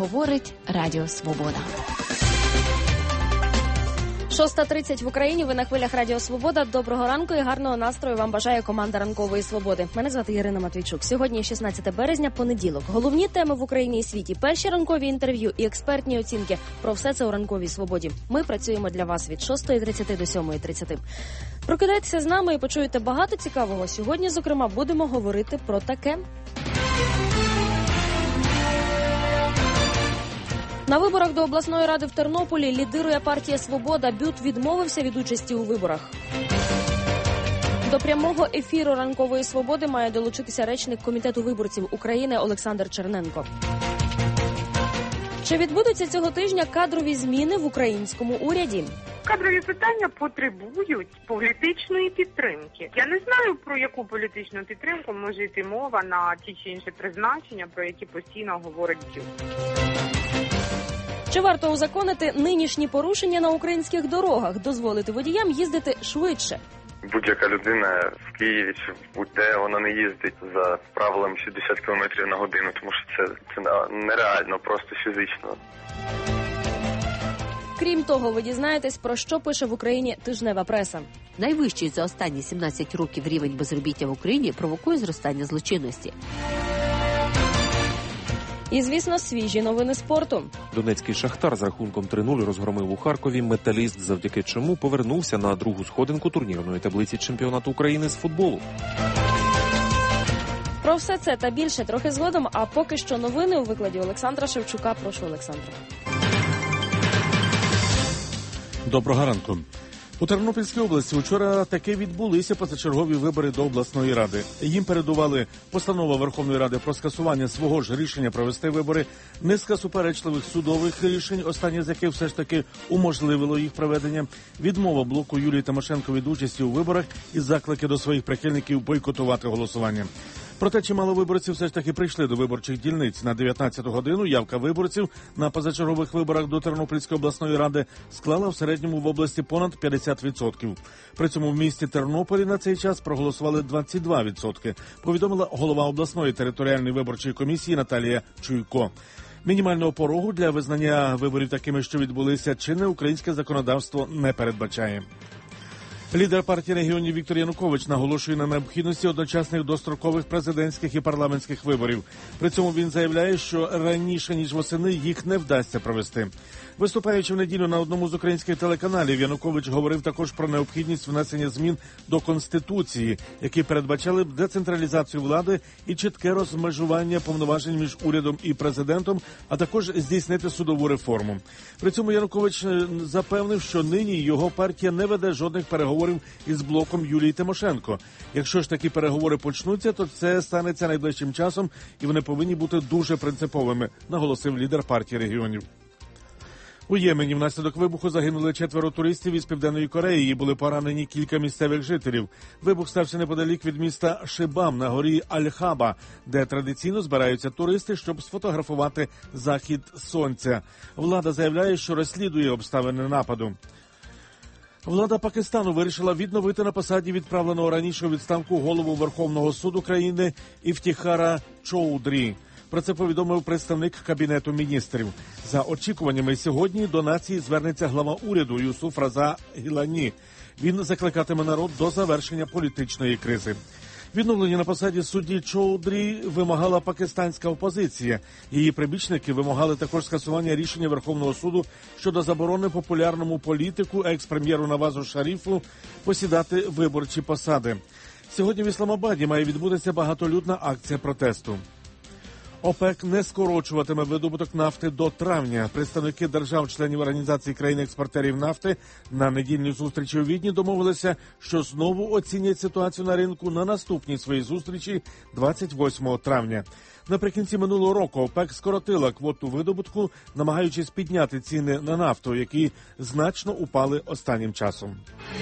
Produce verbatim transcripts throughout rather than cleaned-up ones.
говорить Радіо Свобода. шоста тридцять в Україні, ви на хвилях Радіо Свобода. Доброго ранку і гарного настрою вам бажає команда Ранкової Свободи. Мене звати Ірина Матвійчук. Сьогодні шістнадцяте березня, понеділок. Головні теми в Україні і світі, перші ранкові інтерв'ю і експертні оцінки. Про все це у Ранковій Свободі. Ми працюємо для вас від шостої тридцяти до сьомої тридцяти. Прокидайтеся з нами і почуєте багато цікавого. Сьогодні, зокрема, будемо говорити про таке. На виборах до обласної ради в Тернополі лідирує партія «Свобода». БЮТ відмовився від участі у виборах. До прямого ефіру Ранкової Свободи має долучитися речник Комітету виборців України Олександр Черненко. Чи відбудуться цього тижня кадрові зміни в українському уряді? Кадрові питання потребують політичної підтримки. Я не знаю, про яку політичну підтримку може йти мова на ті чи інші призначення, про які постійно говорить БЮТ. Чи варто узаконити нинішні порушення на українських дорогах, дозволити водіям їздити швидше? Будь-яка людина в Києві чи будь-де, вона не їздить за правилами шістдесят кілометрів на годину, тому що це, це нереально, просто фізично. Крім того, ви дізнаєтесь, про що пише в Україні тижнева преса. Найвищий за останні сімнадцять років рівень безробіття в Україні провокує зростання злочинності. І, звісно, свіжі новини спорту. Донецький «Шахтар» з рахунком три нуль розгромив у Харкові «Металіст», завдяки чому повернувся на другу сходинку турнірної таблиці чемпіонату України з футболу. Про все це та більше трохи згодом, а поки що новини у викладі Олександра Шевчука. Прошу, Олександра. Доброго ранку. У Тернопільській області вчора таки відбулися позачергові вибори до обласної ради. Їм передували постанова Верховної Ради про скасування свого ж рішення провести вибори, низка суперечливих судових рішень, останнє з яких все ж таки уможливило їх проведення, відмова блоку Юлії Тимошенко від участі у виборах і заклики до своїх прихильників бойкотувати голосування. Проте чимало виборців все ж таки прийшли до виборчих дільниць. На дев'ятнадцяту годину явка виборців на позачергових виборах до Тернопільської обласної ради склала в середньому в області понад п'ятдесят відсотків. При цьому в місті Тернополі на цей час проголосували двадцять два відсотки, повідомила голова обласної територіальної виборчої комісії Наталія Чуйко. Мінімального порогу для визнання виборів такими, що відбулися, чинне українське законодавство не передбачає. Лідер партії регіонів Віктор Янукович наголошує на необхідності одночасних дострокових президентських і парламентських виборів. При цьому він заявляє, що раніше, ніж восени, їх не вдасться провести. Виступаючи в неділю на одному з українських телеканалів, Янукович говорив також про необхідність внесення змін до Конституції, які передбачали б децентралізацію влади і чітке розмежування повноважень між урядом і президентом, а також здійснити судову реформу. При цьому Янукович запевнив, що нині його партія не веде жодних переговорів із блоком Юлії Тимошенко. Якщо ж такі переговори почнуться, то це станеться найближчим часом, і вони повинні бути дуже принциповими, наголосив лідер партії регіонів. У Ємені внаслідок вибуху загинули четверо туристів із Південної Кореї і були поранені кілька місцевих жителів. Вибух стався неподалік від міста Шибам на горі Аль-Хаба, де традиційно збираються туристи, щоб сфотографувати захід сонця. Влада заявляє, що розслідує обставини нападу. Влада Пакистану вирішила відновити на посаді відправленого раніше у відставку голову Верховного суду країни Іфтіхара Чоудрі. Про це повідомив представник Кабінету міністрів. За очікуваннями, сьогодні до нації звернеться глава уряду Юсуф Раза Гілані. Він закликатиме народ до завершення політичної кризи. Відновлення на посаді судді Чоудрі вимагала пакистанська опозиція. Її прибічники вимагали також скасування рішення Верховного суду щодо заборони популярному політику, екс-прем'єру Навазу Шаріфу, посідати виборчі посади. Сьогодні в Ісламабаді має відбутися багатолюдна акція протесту. ОПЕК не скорочуватиме видобуток нафти до травня. Представники держав-членів Організації країн-експортерів нафти на недільній зустрічі у Відні домовилися, що знову оцінять ситуацію на ринку на наступній своїй зустрічі двадцять восьмого травня. Наприкінці минулого року ОПЕК скоротила квоту видобутку, намагаючись підняти ціни на нафту, які значно упали останнім часом.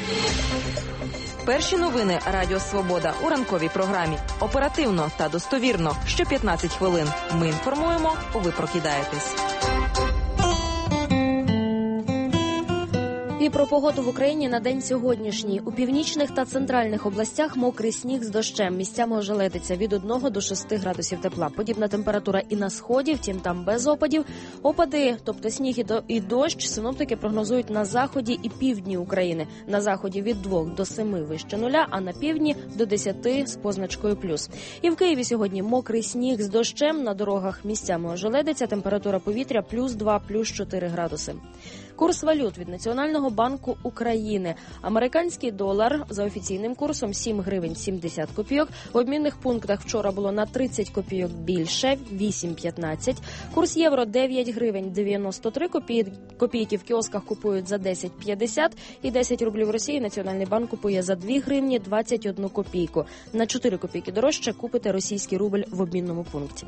Перші новини Радіо Свобода у ранковій програмі. Оперативно та достовірно. Що п'ятнадцять хвилин. Ми інформуємо, ви прокидаєтесь. І про погоду в Україні на день сьогоднішній. У північних та центральних областях мокрий сніг з дощем. Місцями ожеледиться від одного до шести градусів тепла. Подібна температура і на сході, втім там без опадів. Опади, тобто сніг і дощ, синоптики прогнозують на заході і півдні України. На заході від двох до семи вище нуля, а на півдні до десяти з позначкою плюс. І в Києві сьогодні мокрий сніг з дощем, на дорогах місцями ожеледиться, температура повітря плюс два, плюс чотири градуси. Курс валют від Національного банку України. Американський долар за офіційним курсом сім гривень сімдесят копійок. В обмінних пунктах вчора було на тридцять копійок більше, вісім п'ятнадцять. Курс євро дев'ять гривень дев'яносто три копійки. В кіосках купують за десять п'ятдесят. І десять рублів Росії Національний банк купує за дві гривні двадцять одну копійку. На чотири копійки дорожче купите російський рубль в обмінному пункті.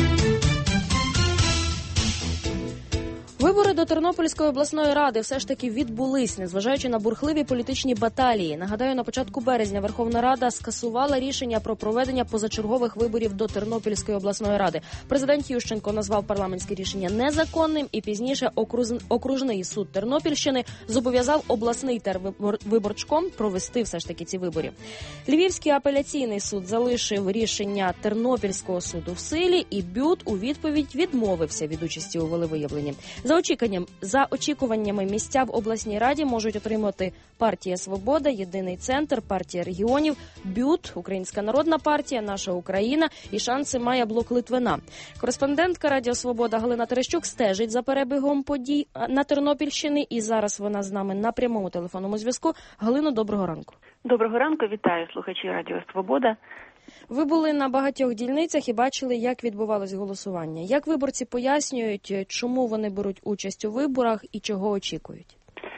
Вибори до Тернопільської обласної ради все ж таки відбулись, незважаючи на бурхливі політичні баталії. Нагадаю, на початку березня Верховна Рада скасувала рішення про проведення позачергових виборів до Тернопільської обласної ради. Президент Ющенко назвав парламентське рішення незаконним, і пізніше окружний суд Тернопільщини зобов'язав обласний тервиборчком провести все ж таки ці вибори. Львівський апеляційний суд залишив рішення Тернопільського суду в силі, і БЮТ у відповідь відмовився від участі у волевиявленні. За очікуванням, за очікуваннями місця в обласній раді можуть отримати партія «Свобода», Єдиний центр, партія регіонів, БЮТ, Українська народна партія, Наша Україна і шанси має блок Литвина. Кореспондентка Радіо Свобода Галина Терещук стежить за перебігом подій на Тернопільщині, і зараз вона з нами на прямому телефонному зв'язку. Галино, доброго ранку. Доброго ранку, вітаю слухачі Радіо Свобода. Ви були на багатьох дільницях і бачили, як відбувалось голосування. Як виборці пояснюють, чому вони беруть участь у виборах і чого очікують?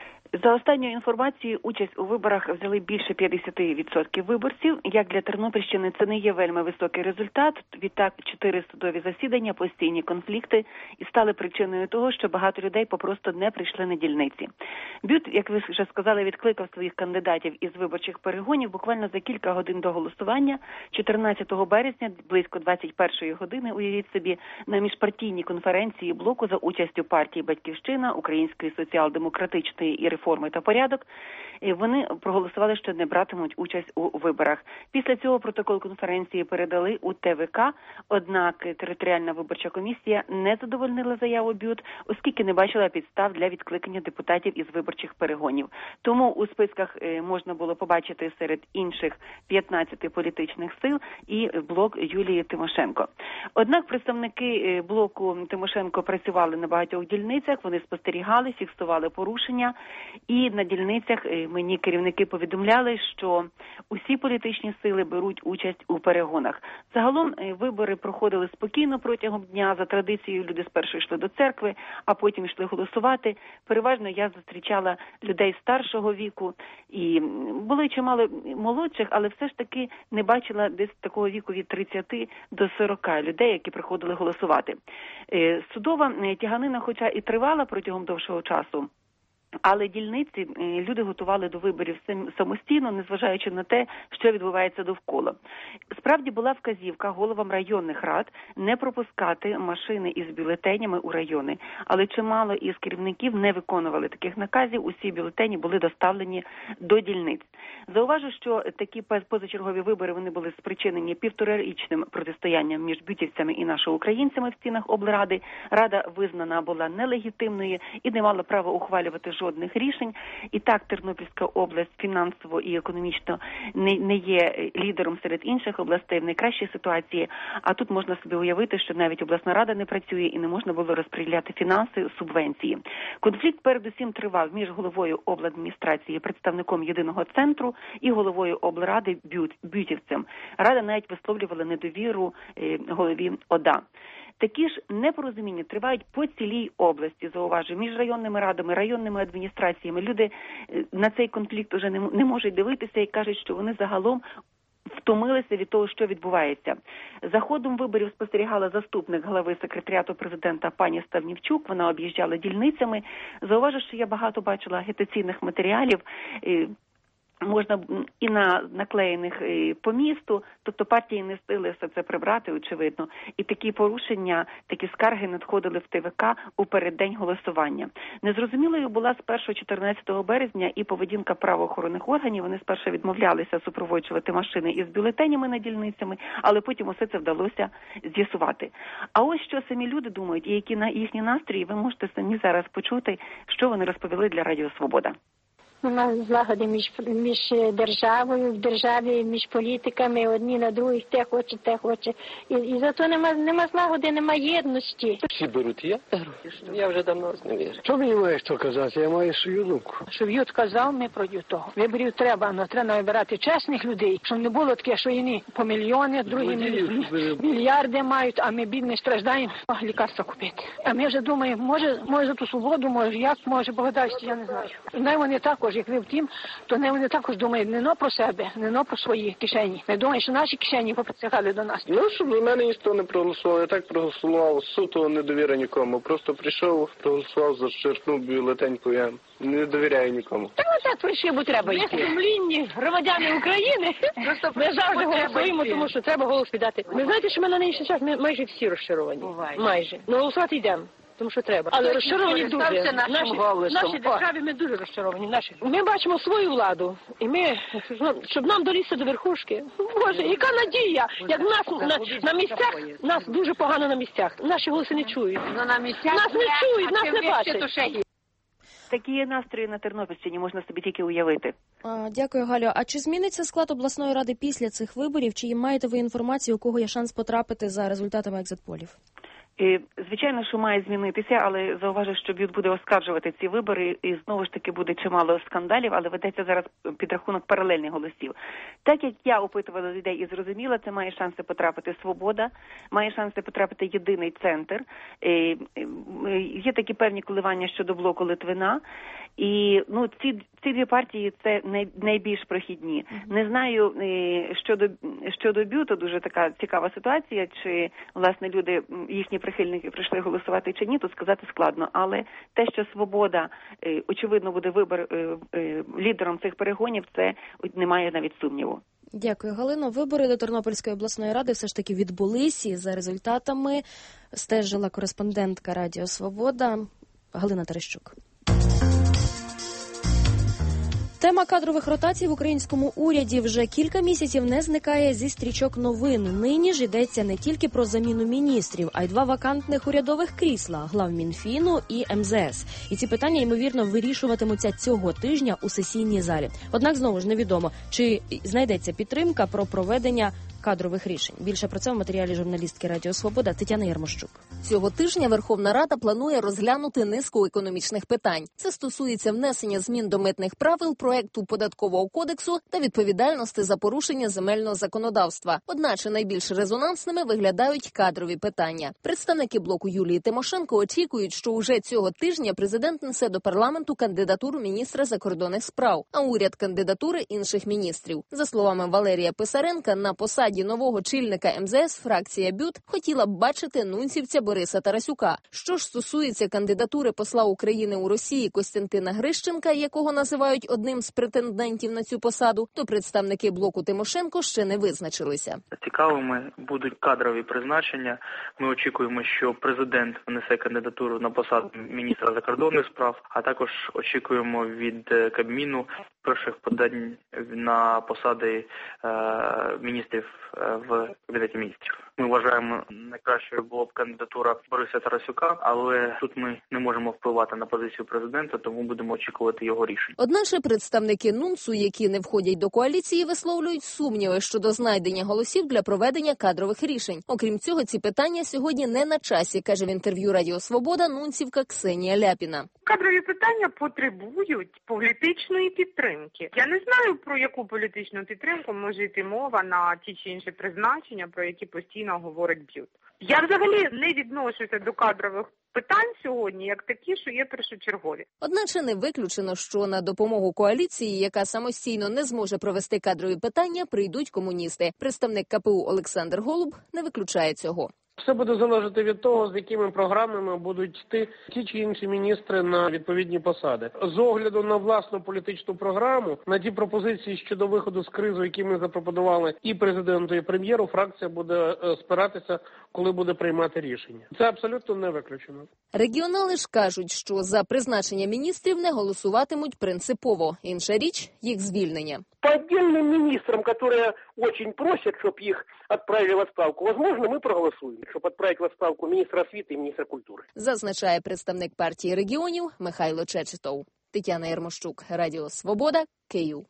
За останньою інформацією, участь у виборах взяли більше п'ятдесят відсотків виборців. Як для Тернопільщини це не є вельми високий результат. Відтак, чотири судові засідання, постійні конфлікти і стали причиною того, що багато людей попросту не прийшли на дільниці. БЮТ, як ви вже сказали, відкликав своїх кандидатів із виборчих перегонів буквально за кілька годин до голосування. чотирнадцятого березня, близько двадцять першої години, уявіть собі, на міжпартійній конференції блоку за участю партії «Батьківщина», Української соціал-демократичної і реформи та порядок, вони проголосували, що не братимуть участь у виборах. Після цього протокол конференції передали у ТВК, однак територіальна виборча комісія не задовольнила заяву БЮТ, оскільки не бачила підстав для відкликання депутатів із виборчих перегонів. Тому у списках можна було побачити серед інших п'ятнадцяти політичних сил і блок Юлії Тимошенко. Однак представники блоку Тимошенко працювали на багатьох дільницях, вони спостерігали, фіксували порушення. І на дільницях мені керівники повідомляли, що усі політичні сили беруть участь у перегонах. Загалом вибори проходили спокійно протягом дня. За традицією люди спершу йшли до церкви, а потім йшли голосувати. Переважно я зустрічала людей старшого віку. І були чимало молодших, але все ж таки не бачила десь такого віку від тридцяти до сорока людей, які приходили голосувати. Судова тяганина, хоча і тривала протягом довшого часу, але дільниці люди готували до виборів самостійно, незважаючи на те, що відбувається довкола. Справді була вказівка головам районних рад не пропускати машини із бюлетенями у райони, але чимало із керівників не виконували таких наказів, усі бюлетені були доставлені до дільниць. Зауважу, що такі позачергові вибори вони були спричинені півторарічним протистоянням між бютівцями і нашоукраїнцями в стінах облради. Рада визнана була нелегітимною і не мала права ухвалювати жодних рішень. І так Тернопільська область фінансово і економічно не, не є лідером серед інших областей в найкращій ситуації. А тут можна собі уявити, що навіть обласна рада не працює і не можна було розподіляти фінанси, субвенції. Конфлікт передусім тривав між головою обладміністрації, представником Єдиного центру і головою облради бютівцем. Рада навіть висловлювала недовіру е, голові ОДА. Такі ж непорозуміння тривають по цілій області, зауважую, між районними радами, районними адміністраціями. Люди на цей конфлікт уже не, не можуть дивитися і кажуть, що вони загалом втомилися від того, що відбувається. За ходом виборів спостерігала заступник глави секретаріату президента пані Ставнівчук. Вона об'їжджала дільницями. Зауважу, що я багато бачила агітаційних матеріалів. можна і на наклеєних і по місту, тобто партії не встигли все це прибрати, очевидно. І такі порушення, такі скарги надходили в ТВК у переддень голосування. Незрозумілою була спершу чотирнадцятого березня і поведінка правоохоронних органів. Вони спершу відмовлялися супроводжувати машини із бюлетенями на дільницями, але потім усе це вдалося з'ясувати. А ось що самі люди думають і які на їхні настрої, ви можете самі зараз почути, що вони розповіли для Радіо Свобода. Нема злагоди між, між державою, в державі, між політиками, одні на других, те хоче, те хоче. І, і зато нема, нема злагоди, нема єдності. Всі беруть, я беру. Я вже давно не вірю. Що мені має хто казати? Я маю свою думку. Щоб Ют казав, ми проти того. Виборів треба, але треба вибирати чесних людей, щоб не було таке, що вони по мільйони, другі міль... мільярди мають, а ми бідні страждаємо, а лікарства купити. А ми вже думаємо, може, може за ту свободу, може як, може Богдасті, я не знаю. Знаю, вони також, як ви втім, то не вони також думають не но про себе, не но про свої кишені. Ми думаємо, що наші кишені попрацювали до нас. Ну, щоб до мене ніхто не проголосував. Я так проголосував, суто недовіра нікому. Просто прийшов, проголосував, зачерпнув бюлетеньку, я не довіряю нікому. Та отак прийшли, бо треба йти. Ми сумлінні громадяни України, ми завжди голосуємо, тому що треба голос віддати. Ви знаєте, що ми на нинішній час ми майже всі розчаровані. Майже. Ну, голосувати йдемо. Тому що треба. Але розчаровані дуже. Наші, наші державі ми дуже розчаровані. Наші. Ми бачимо свою владу. І ми, щоб нам долізти до верхушки. Боже, яка надія! Як нас на, на місцях, нас дуже погано на місцях. Наші голоси не чують. Нас не чують, нас не бачать. Такі є настрої на Тернопільщині, можна собі тільки уявити. А, дякую, Галю. А чи зміниться склад обласної ради після цих виборів? Чи маєте ви інформацію, у кого є шанс потрапити за результатами екзит-полів? Звичайно, що має змінитися, але зауважу, що Б'ют буде оскаржувати ці вибори, і знову ж таки буде чимало скандалів, але ведеться зараз підрахунок паралельних голосів. Так як я опитувала людей і зрозуміла, це має шанси потрапити Свобода, має шанси потрапити Єдиний центр. Є такі певні коливання щодо блоку Литвина, і ну ці ці дві партії це най, найбільш прохідні. Mm-hmm. Не знаю щодо щодо Б'юту, дуже така цікава ситуація, чи власне люди їхні прихильники прийшли голосувати чи ні, тут сказати складно. Але те, що Свобода, очевидно, буде вибор лідером цих перегонів, це немає навіть сумніву. Дякую, Галино. Вибори до Тернопільської обласної ради все ж таки відбулись, і за результатами стежила кореспондентка Радіо Свобода Галина Терещук. Тема кадрових ротацій в українському уряді вже кілька місяців не зникає зі стрічок новин. Нині ж йдеться не тільки про заміну міністрів, а й два вакантних урядових крісла – глав Мінфіну і ем зе ес. І ці питання, ймовірно, вирішуватимуться цього тижня у сесійній залі. Однак, знову ж невідомо, чи знайдеться підтримка про проведення кадрових рішень. Більше про це в матеріалі журналістки Радіо Свобода Тетяни Ярмощук. Цього тижня Верховна Рада планує розглянути низку економічних питань. Це стосується внесення змін до митних правил, проекту податкового кодексу та відповідальності за порушення земельного законодавства. Одначе найбільш резонансними виглядають кадрові питання. Представники блоку Юлії Тимошенко очікують, що уже цього тижня президент несе до парламенту кандидатуру міністра закордонних справ, а уряд кандидатури інших міністрів. За словами Валерія Писаренка, на посаді нового очільника ем зе ес фракція Б'ют хотіла б бачити нунцівця Бориса Тарасюка. Що ж стосується кандидатури посла України у Росії Костянтина Грищенка, якого називають одним з претендентів на цю посаду, то представники блоку Тимошенко ще не визначилися. Цікавими будуть кадрові призначення. Ми очікуємо, що президент внесе кандидатуру на посаду міністра закордонних справ, а також очікуємо від Кабміну перших подань на посади е, міністрів в Кабінеті міністрів. Ми вважаємо, найкращою була б кандидатура Бориса Тарасюка, але тут ми не можемо впливати на позицію президента, тому будемо очікувати його рішень. Одначе представники НУНСу, які не входять до коаліції, висловлюють сумніви щодо знайдення голосів для проведення кадрових рішень. Окрім цього, ці питання сьогодні не на часі, каже в інтерв'ю Радіо Свобода нунцівка Ксенія Ляпіна. Кадрові питання потребують політичної підтримки. Я не знаю, про яку політичну підтримку може йти мова на ті чи інші призначення, про які постійно говорить Б'ют. Я взагалі не відношуся до кадрових питань сьогодні, як такі, що є першочергові. Одначе не виключено, що на допомогу коаліції, яка самостійно не зможе провести кадрові питання, прийдуть комуністи. Представник ка пе у Олександр Голуб не виключає цього. Все буде залежати від того, з якими програмами будуть йти ті чи інші міністри на відповідні посади. З огляду на власну політичну програму, на ті пропозиції щодо виходу з кризи, які ми запропонували і президенту, і прем'єру, фракція буде спиратися, коли буде приймати рішення. Це абсолютно не виключено. Регіонали ж кажуть, що за призначення міністрів не голосуватимуть принципово. Інша річ – їх звільнення. По отдельным министрам, которые очень просят, чтобы их отправили в отставку, возможно, мы проголосуем, чтобы отправить в отставку министра освіти і міністра культури. Зазначає представник партії регіонів Михайло Чечетов. Тетяна Єрмощук, Радіо Свобода, Київ.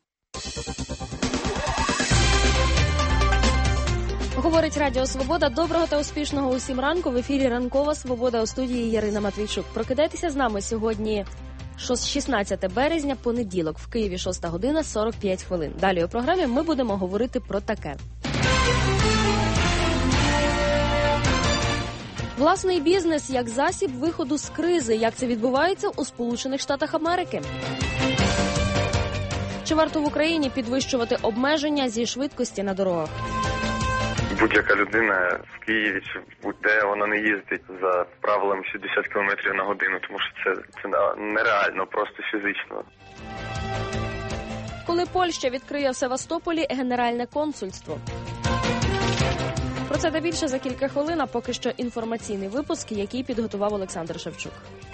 Говорить Радіо Свобода. Доброго та успішного усім ранку. В ефірі Ранкова Свобода, у студії Ярина Матвійчук. Прокидайтеся з нами сьогодні шістнадцяте березня, понеділок. В Києві шоста година сорок п'ять хвилин. Далі у програмі ми будемо говорити про таке. Власний бізнес як засіб виходу з кризи. Як це відбувається у Сполучених Штатах Америки? Чи варто в Україні підвищувати обмеження зі швидкості на дорогах? Будь-яка людина в Києві чи будь-де, вона не їздить за правилом шістдесят кілометрів на годину, тому що це, це нереально, просто фізично. Коли Польща відкриє в Севастополі генеральне консульство? Про це та більше за кілька хвилин, а поки що інформаційний випуск, який підготував Олександр Шевчук.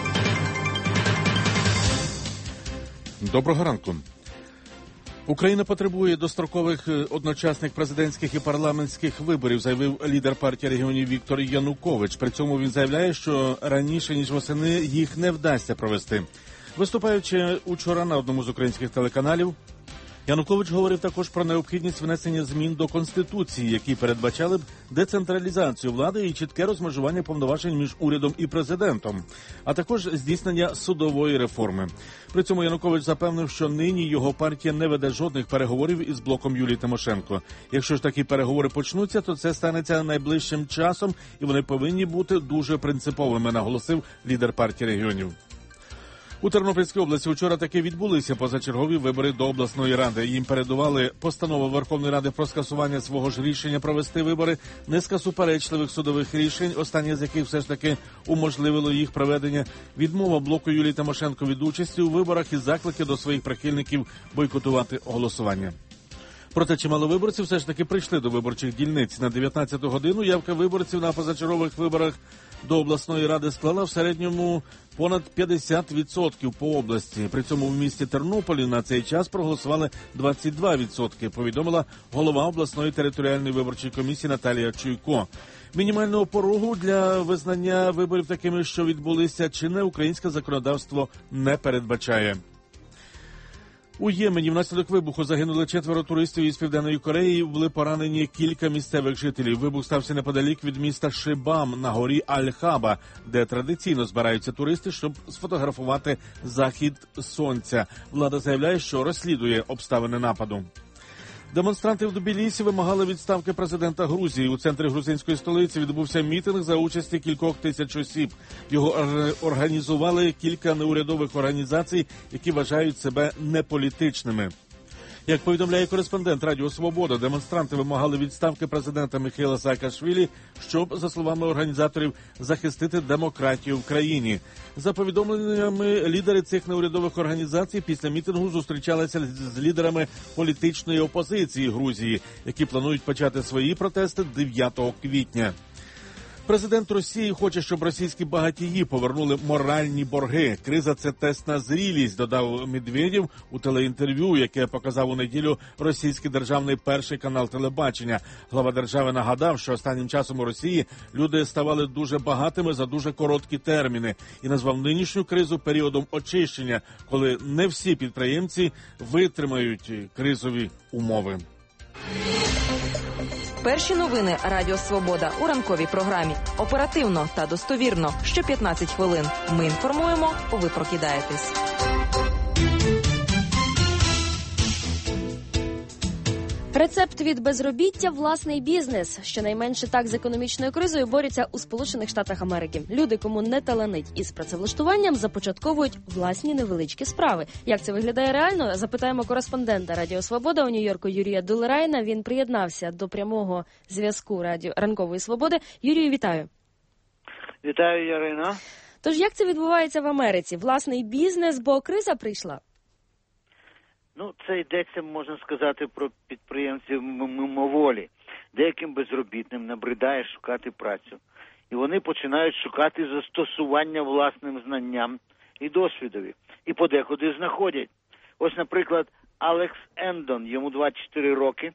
Доброго ранку. Україна потребує дострокових одночасних президентських і парламентських виборів, заявив лідер партії регіонів Віктор Янукович. При цьому він заявляє, що раніше, ніж восени, їх не вдасться провести. Виступаючи учора на одному з українських телеканалів, Янукович говорив також про необхідність внесення змін до Конституції, які передбачали б децентралізацію влади і чітке розмежування повноважень між урядом і президентом, а також здійснення судової реформи. При цьому Янукович запевнив, що нині його партія не веде жодних переговорів із блоком Юлії Тимошенко. Якщо ж такі переговори почнуться, то це станеться найближчим часом, і вони повинні бути дуже принциповими, наголосив лідер партії регіонів. У Тернопільській області вчора таки відбулися позачергові вибори до обласної ради. Їм передували постанова Верховної Ради про скасування свого ж рішення провести вибори, низка суперечливих судових рішень, останнє з яких все ж таки уможливило їх проведення, відмова блоку Юлії Тимошенко від участі у виборах і заклики до своїх прихильників бойкотувати голосування. Проте чимало виборців все ж таки прийшли до виборчих дільниць. На дев'ятнадцяту годину явка виборців на позачергових виборах до обласної ради склала в середньому понад п'ятдесят відсотків по області. При цьому в місті Тернополі на цей час проголосували двадцять два відсотки, повідомила голова обласної територіальної виборчої комісії Наталія Чуйко. Мінімального порогу для визнання виборів такими, що відбулися, чинне українське законодавство не передбачає. У Ємені внаслідок вибуху загинули четверо туристів із Південної Кореї, були поранені кілька місцевих жителів. Вибух стався неподалік від міста Шибам на горі Аль-Хаба, де традиційно збираються туристи, щоб сфотографувати захід сонця. Влада заявляє, що розслідує обставини нападу. Демонстранти в Тбілісі вимагали відставки президента Грузії. У центрі грузинської столиці відбувся мітинг за участі кількох тисяч осіб. Його організували кілька неурядових організацій, які вважають себе неполітичними. Як повідомляє кореспондент Радіо Свобода, демонстранти вимагали відставки президента Міхеїла Саакашвілі, щоб, за словами організаторів, захистити демократію в країні. За повідомленнями, лідери цих неурядових організацій після мітингу зустрічалися з лідерами політичної опозиції Грузії, які планують почати свої протести дев'ятого квітня. Президент Росії хоче, щоб російські багатії повернули моральні борги. Криза – це тест на зрілість, додав Медведєв у телеінтерв'ю, яке показав у неділю російський державний перший канал телебачення. Глава держави нагадав, що останнім часом у Росії люди ставали дуже багатими за дуже короткі терміни і назвав нинішню кризу періодом очищення, коли не всі підприємці витримають кризові умови. Перші новини Радіо Свобода у ранковій програмі. Оперативно та достовірно. Що п'ятнадцять хвилин. Ми інформуємо, ви прокидаєтесь. Рецепт від безробіття – власний бізнес. Щонайменше так з економічною кризою борються у Сполучених Штатах Америки. Люди, кому не таланить із працевлаштуванням, започатковують власні невеличкі справи. Як це виглядає реально? Запитаємо кореспондента Радіо Свобода у Нью-Йорку Юрія Дулерайна. Він приєднався до прямого зв'язку Радіо Ранкової Свободи. Юрію, вітаю. Вітаю, Ярина. Тож як це відбувається в Америці? Власний бізнес, бо криза прийшла? Ну, це йдеться, можна сказати, про підприємців мимоволі. Деяким безробітним набридає шукати працю. І вони починають шукати застосування власним знанням і досвідові. І подекуди знаходять. Ось, наприклад, Алекс Ендон, йому двадцять чотири роки.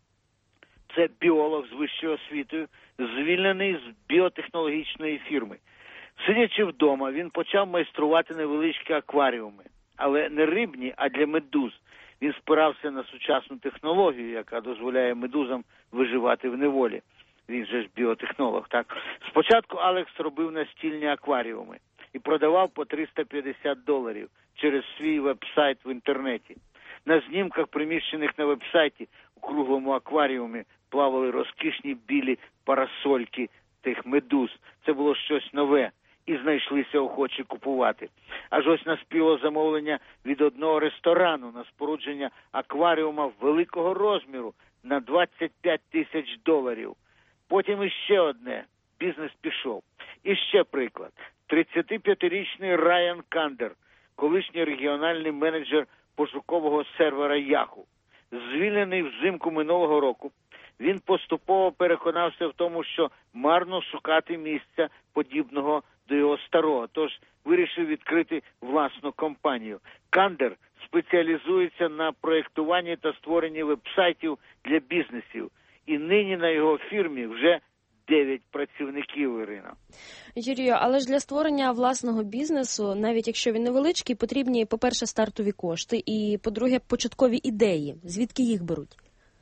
Це біолог з вищою освітою, звільнений з біотехнологічної фірми. Сидячи вдома, він почав майструвати невеличкі акваріуми. Але не рибні, а для медуз. Він спирався на сучасну технологію, яка дозволяє медузам виживати в неволі. Він же ж біотехнолог, так? Спочатку Алекс робив настільні акваріуми і продавав по триста п'ятдесят доларів через свій веб-сайт в інтернеті. На знімках, приміщених на веб-сайті, у круглому акваріумі плавали розкішні білі парасольки тих медуз. Це було щось нове. І знайшлися охочі купувати. Аж ось наспіло замовлення від одного ресторану на спорудження акваріума великого розміру на двадцять п'ять тисяч доларів. Потім іще одне. Бізнес пішов. І ще приклад. тридцятип'ятирічний Райан Кандер, колишній регіональний менеджер пошукового сервера Yahoo. Звільнений взимку минулого року, він поступово переконався в тому, що марно шукати місця подібного до його старого, тож вирішив відкрити власну компанію. Кандер спеціалізується на проєктуванні та створенні веб-сайтів для бізнесів. І нині на його фірмі вже дев'ять працівників, Ірина. Юрію, але ж для створення власного бізнесу, навіть якщо він невеличкий, потрібні, по-перше, стартові кошти і, по-друге, початкові ідеї. Звідки їх беруть?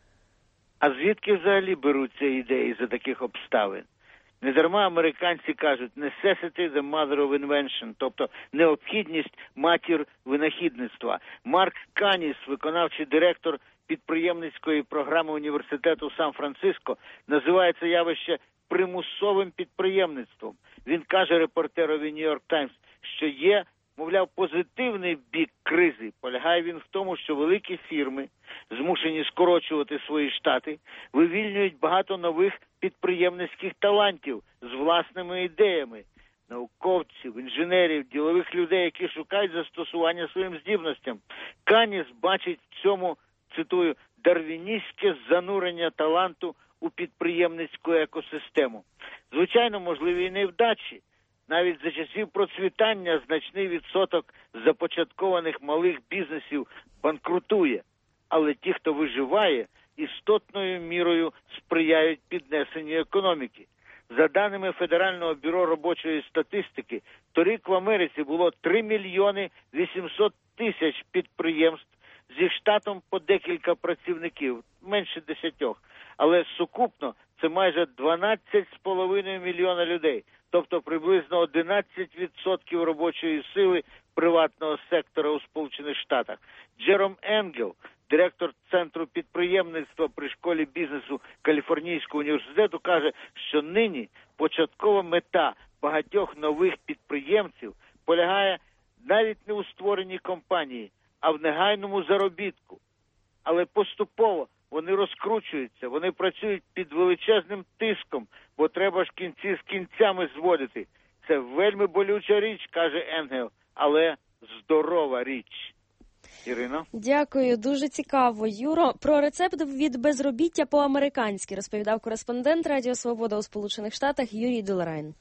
А звідки взагалі беруться ідеї за таких обставин? Недарма американці кажуть «necessity the mother of invention», тобто необхідність – матір винахідництва. Марк Каніс, виконавчий директор підприємницької програми університету Сан-Франциско, називає це явище примусовим підприємництвом. Він каже репортерові «Нью-Йорк Таймс», що є, мовляв, позитивний бік кризи. Полягає він в тому, що великі фірми, змушені скорочувати свої штати, вивільнюють багато нових підприємницьких талантів з власними ідеями. Науковців, інженерів, ділових людей, які шукають застосування своїм здібностям. Каніс бачить в цьому, цитую, дарвіністське занурення таланту у підприємницьку екосистему. Звичайно, можливі і невдачі. Навіть за часів процвітання значний відсоток започаткованих малих бізнесів банкрутує. Але ті, хто виживає, істотною мірою сприяють піднесенню економіки. За даними Федерального бюро робочої статистики, торік в Америці було три мільйони вісімсот тисяч підприємств зі штатом по декілька працівників, менше десятьох. Але сукупно це майже дванадцять з половиною мільйона людей, тобто приблизно одинадцять відсотків робочої сили приватного сектора у Сполучених Штатах. Джером Енгел, директор Центру підприємництва при школі бізнесу Каліфорнійського університету, каже, що нині початкова мета багатьох нових підприємців полягає навіть не у створенні компанії, а в негайному заробітку. Але поступово вони розкручуються, вони працюють під величезним тиском, бо треба ж кінці з кінцями зводити. Це вельми болюча річ, каже Енгел, але здорова річ. Ірино? Дякую, дуже цікаво. Юро, про рецепт від безробіття по-американськи розповідав кореспондент Радіо Свобода у Сполучених Штатах Юрій Дулерайн.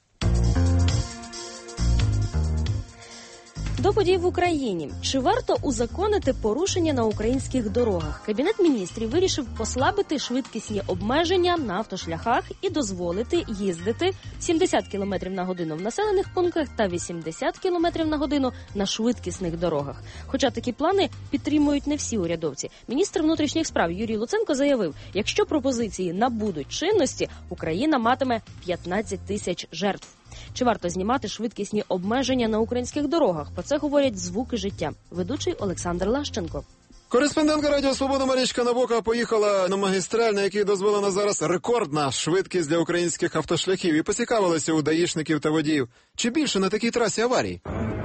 До подій в Україні. Чи варто узаконити порушення на українських дорогах? Кабінет міністрів вирішив послабити швидкісні обмеження на автошляхах і дозволити їздити сімдесят кілометрів на годину в населених пунктах та вісімдесят кілометрів на годину на швидкісних дорогах. Хоча такі плани підтримують не всі урядовці. Міністр внутрішніх справ Юрій Луценко заявив, якщо пропозиції набудуть чинності, Україна матиме п'ятнадцять тисяч жертв. Чи варто знімати швидкісні обмеження на українських дорогах? Про це говорять звуки життя. Ведучий Олександр Лащенко. Кореспондентка Радіо Свобода Марічка Набока поїхала на магістраль, на якій дозволена зараз рекордна швидкість для українських автошляхів, і поцікавилася у даїшників та водіїв, чи більше на такій трасі аварій.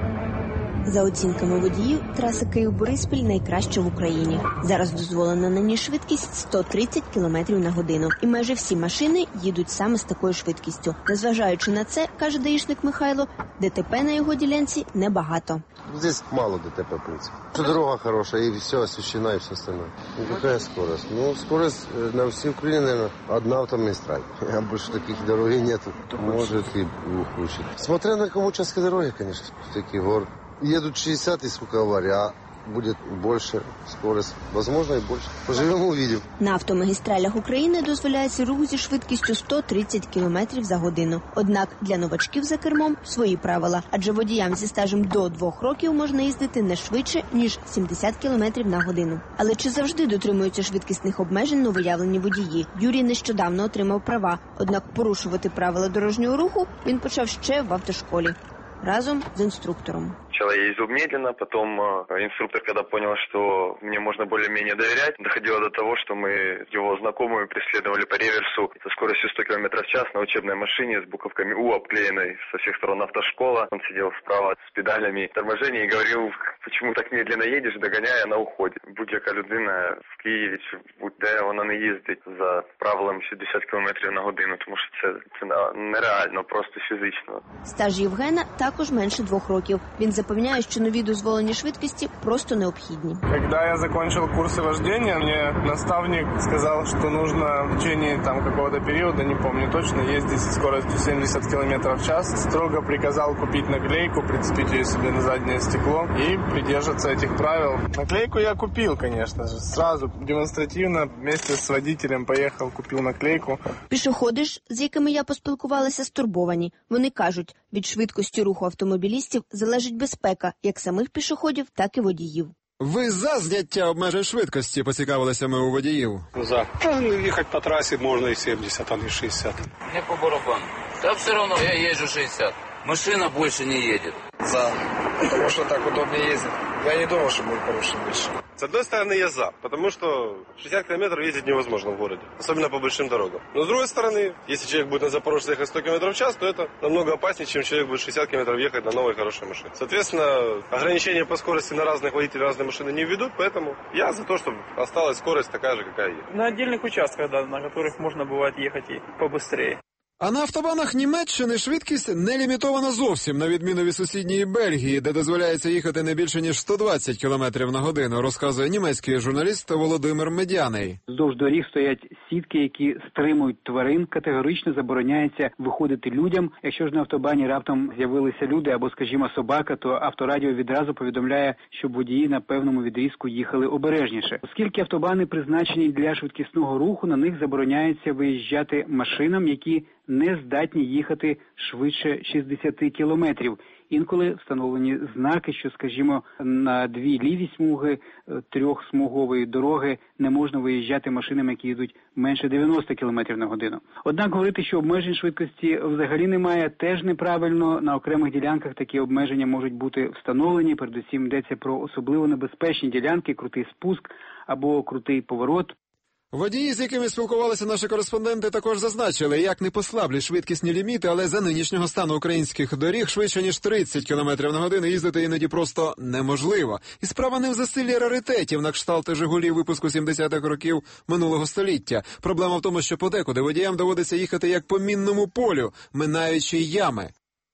За оцінками водіїв, траса Київ-Бориспіль найкраща в Україні. Зараз дозволена на ній швидкість сто тридцять кілометрів на годину. І майже всі машини їдуть саме з такою швидкістю. Незважаючи на це, каже даїшник Михайло, ДТП на його ділянці небагато. Здесь мало ДТП, в принципе. Дорога хорошая, и все освещена, и все остальное. Ну, какая скорость? Ну, скорость на всей Украине, наверное, одна автомагистраль. А больше таких дорог нету. Может и хуже. Смотря на каком участке дороги, конечно, такие горы. Едут шестьдесят, и сколько аварий, а будет больше скорость. Возможно, и больше. Поживем, увидим. На автомагістралях України дозволяється рух зі швидкістю сто тридцять кілометрів за годину. Однак для новачків за кермом свої правила. Адже водіям зі стажем до двох років можна їздити не швидше, ніж сімдесят кілометрів на годину. Але чи завжди дотримуються швидкісних обмежень новоявлені водії? Юрій нещодавно отримав права. Однак порушувати правила дорожнього руху він почав ще в автошколі. Разом з инструктором. Сначала я ездил медленно, потом э, инструктор, когда понял, что мне можно более-менее доверять, доходило до того, что мы его знакомую преследовали по реверсу со скоростью сто километров в час на учебной машине с буковками У, обклеенной со всех сторон автошкола. Он сидел справа с педалями торможения и говорил, почему так медленно едешь, догоняя на уходе. Будь-яка людина в Києві, чи будь-де, вона не їздить за правилом шістдесят кілометрів на годину, тому що це, це нереально, просто фізично. Стаж Євгена також менше двох років. Він запевняє, що нові дозволені швидкості просто необхідні. Когда я закончил курсы вождения, мне наставник сказал, что нужно в течение там какого-то периода, не помню точно, ездить со скоростью семьдесят километров в час. Строго приказал купить наклейку, прицепить ее себе на заднее стекло и придерживаться этих правил. Наклейку я купил, конечно же, сразу демонстративно вместе с водителем поехал, купил наклейку. Пішоходи ж, з якими я поспілкувалася, стурбовані. Вони кажуть, від швидкості руху автомобілістів залежить безпека як самих пішоходів, так і водіїв. Ви за зняття обмежень швидкості, поцікавилися ми у водіїв? За. Їхати по трасі можна і сімдесят, а не шістдесят. Мне по барабану. Да все равно я езжу шестьдесят. Машина больше не едет. За. Потому что так удобнее ездить. Я не думал, что будет порушен больше. С одной стороны, я за, потому что шестьдесят километров ездить невозможно в городе, особенно по большим дорогам. Но с другой стороны, если человек будет на Запорожце ехать сто километров в час, то это намного опаснее, чем человек будет шестьдесят километров ехать на новой хорошей машине. Соответственно, ограничения по скорости на разных водителей разные машины не введут, поэтому я за то, чтобы осталась скорость такая же, какая есть. На отдельных участках, да, на которых можно бывает ехать и побыстрее. А на автобанах Німеччини швидкість не лімітована зовсім, на відміну від сусідньої Бельгії, де дозволяється їхати не більше, ніж сто двадцять кілометрів на годину, розказує німецький журналіст Володимир Медяний. Вздовж доріг стоять сітки, які стримують тварин. Категорично забороняється виходити людям. Якщо ж на автобані раптом з'явилися люди або, скажімо, собака, то авторадіо відразу повідомляє, щоб водії на певному відрізку їхали обережніше. Оскільки автобани призначені для швидкісного руху, на них забороняється виїжджати машинам, які не здатні їхати швидше шістдесят кілометрів. Інколи встановлені знаки, що, скажімо, на дві ліві смуги трьохсмугової дороги не можна виїжджати машинами, які йдуть менше дев'яносто кілометрів на годину. Однак говорити, що обмежень швидкості взагалі немає, теж неправильно. На окремих ділянках такі обмеження можуть бути встановлені. Передусім йдеться про особливо небезпечні ділянки, крутий спуск або крутий поворот. Водії, з якими спілкувалися наші кореспонденти, також зазначили, як не послаблять швидкісні ліміти, але за нинішнього стану українських доріг швидше, ніж тридцять кілометрів на годину їздити іноді просто неможливо. І справа не в засиллі раритетів на кшталт «Жигулів» випуску сімдесятих років минулого століття. Проблема в тому, що подекуди водіям доводиться їхати як по мінному полю, минаючи ями.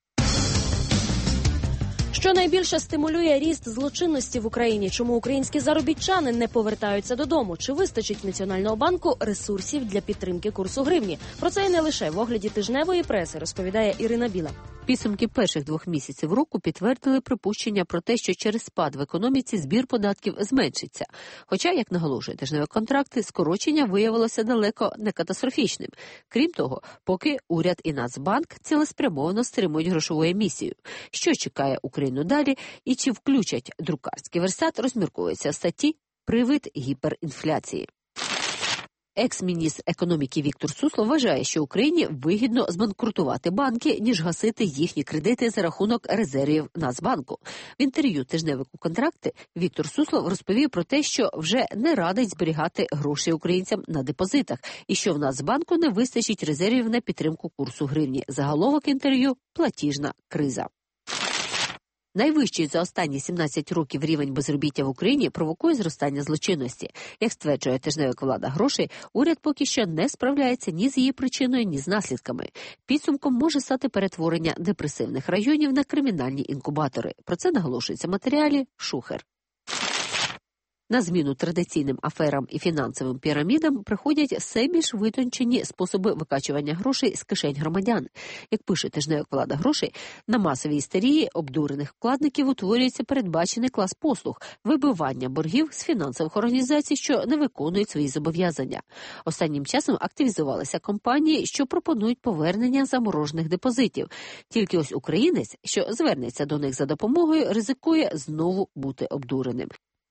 Що найбільше стимулює ріст злочинності в Україні? Чому українські заробітчани не повертаються додому? Чи вистачить Національного банку ресурсів для підтримки курсу гривні? Про це і не лише в огляді тижневої преси, розповідає Ірина Біла. Підсумки перших двох місяців року підтвердили припущення про те, що через спад в економіці збір податків зменшиться. Хоча, як наголошує тижневі контракти, скорочення виявилося далеко не катастрофічним. Крім того, поки уряд і Нацбанк цілеспрямовано стримують грошову емісію. Що чекає Україну далі і чи включать друкарський верстат, розмірковується в статті «Привид гіперінфляції». Екс-міністр економіки Віктор Суслов вважає, що Україні вигідно збанкрутувати банки, ніж гасити їхні кредити за рахунок резервів Нацбанку. В інтерв'ю тижневику «Контракти» Віктор Суслов розповів про те, що вже не радить зберігати гроші українцям на депозитах і що в Нацбанку не вистачить резервів на підтримку курсу гривні. Заголовок інтерв'ю – «Платіжна криза». Найвищий за останні сімнадцять років рівень безробіття в Україні провокує зростання злочинності. Як стверджує тижневик «Влада грошей», уряд поки що не справляється ні з її причиною, ні з наслідками. Підсумком може стати перетворення депресивних районів на кримінальні інкубатори. Про це наголошується в матеріалі «Шухер». На зміну традиційним аферам і фінансовим пірамідам приходять все більш витончені способи викачування грошей з кишень громадян. Як пише тижневик «Влада грошей», на масовій істерії обдурених вкладників утворюється передбачений клас послуг – вибивання боргів з фінансових організацій, що не виконують свої зобов'язання. Останнім часом активізувалися компанії, що пропонують повернення заморожених депозитів. Тільки ось українець, що звернеться до них за допомогою, ризикує знову бути обдуреним.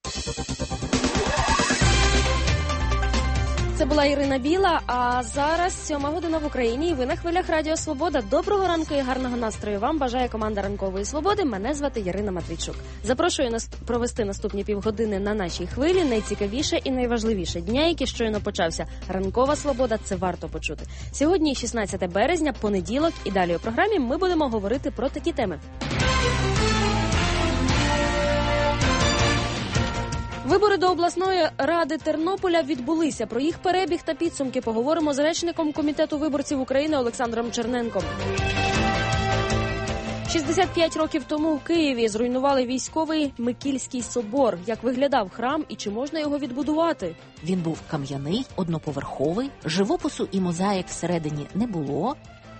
Це була Ірина Біла, а зараз сьома година в Україні, і ви на хвилях Радіо Свобода. Доброго ранку і гарного настрою вам бажає команда Ранкової Свободи. Мене звати Ярина Матвійчук. Запрошую нас провести наступні півгодини на нашій хвилі. Найцікавіше і найважливіше дня, який щойно почався. Ранкова Свобода – це варто почути. Сьогодні шістнадцяте березня, понеділок, і далі у програмі ми будемо говорити про такі теми. Вибори до обласної ради Тернополя відбулися. Про їх перебіг та підсумки поговоримо з речником Комітету виборців України Олександром Черненком. шістдесят п'ять років тому в Києві зруйнували військовий Микільський собор. Як виглядав храм і чи можна його відбудувати? Він був кам'яний, одноповерховий, живопису і мозаїк всередині не було.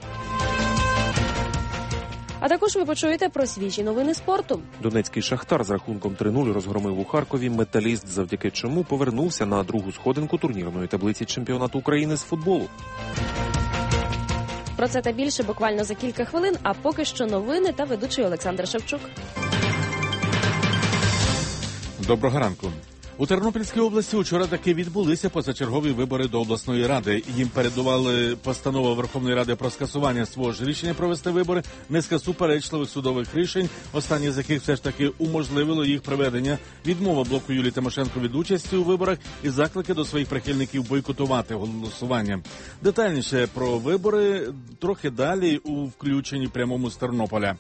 А також ви почуєте про свіжі новини спорту. Донецький «Шахтар» з рахунком три нуль розгромив у Харкові «Металіст», завдяки чому повернувся на другу сходинку турнірної таблиці чемпіонату України з футболу. Про це та більше буквально за кілька хвилин, а поки що новини та ведучий Олександр Шевчук. Доброго ранку. У Тернопільській області вчора таки відбулися позачергові вибори до обласної ради. Їм передували постанова Верховної Ради про скасування свого ж рішення провести вибори, низка суперечливих судових рішень, останні з яких все ж таки уможливило їх проведення, відмова блоку Юлії Тимошенко від участі у виборах і заклики до своїх прихильників бойкотувати голосування. Детальніше про вибори трохи далі у включенні прямому з Тернополя.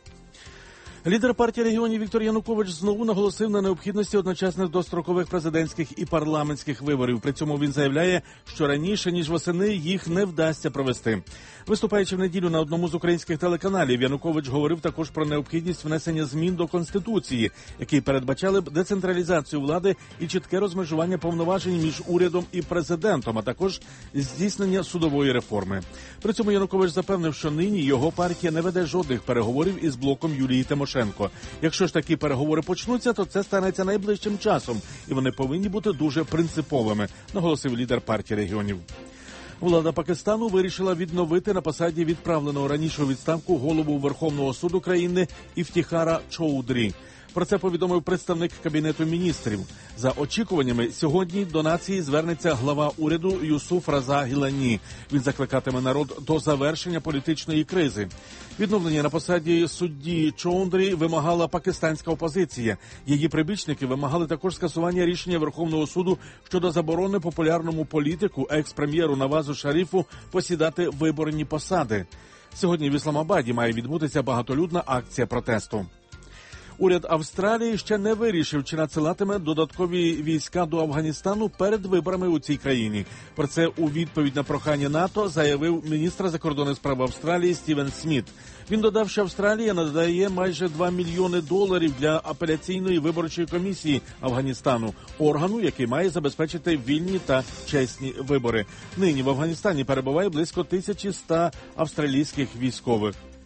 Лідер партії регіонів Віктор Янукович знову наголосив на необхідності одночасних дострокових президентських і парламентських виборів. При цьому він заявляє, що раніше, ніж восени, їх не вдасться провести. Виступаючи в неділю на одному з українських телеканалів, Янукович говорив також про необхідність внесення змін до Конституції, які передбачали б децентралізацію влади і чітке розмежування повноважень між урядом і президентом, а також здійснення судової реформи. При цьому Янукович запевнив, що нині його партія не веде жодних переговорів із блоком Юлії Тимошенко. Якщо ж такі переговори почнуться, то це станеться найближчим часом, і вони повинні бути дуже принциповими, наголосив лідер партії регіонів. Влада Пакистану вирішила відновити на посаді відправленого раніше у відставку голову Верховного суду країни Іфтіхара Чоудрі. Про це повідомив представник Кабінету міністрів. За очікуваннями, сьогодні до нації звернеться глава уряду Юсуф Раза Гілані. Він закликатиме народ до завершення політичної кризи. Відновлення на посаді судді Чоудрі вимагала пакистанська опозиція. Її прибічники вимагали також скасування рішення Верховного суду щодо заборони популярному політику, екс-прем'єру Навазу Шаріфу, посідати виборні посади. Сьогодні в Ісламабаді має відбутися багатолюдна акція протесту. Уряд Австралії ще не вирішив, чи надсилатиме додаткові війська до Афганістану перед виборами у цій країні. Про це у відповідь на прохання НАТО заявив міністр закордонних справ Австралії Стівен Сміт. Він додав, що Австралія надає майже два мільйони доларів для апеляційної виборчої комісії Афганістану, органу, який має забезпечити вільні та чесні вибори. Нині в Афганістані перебуває близько тисячі ста австралійських військових.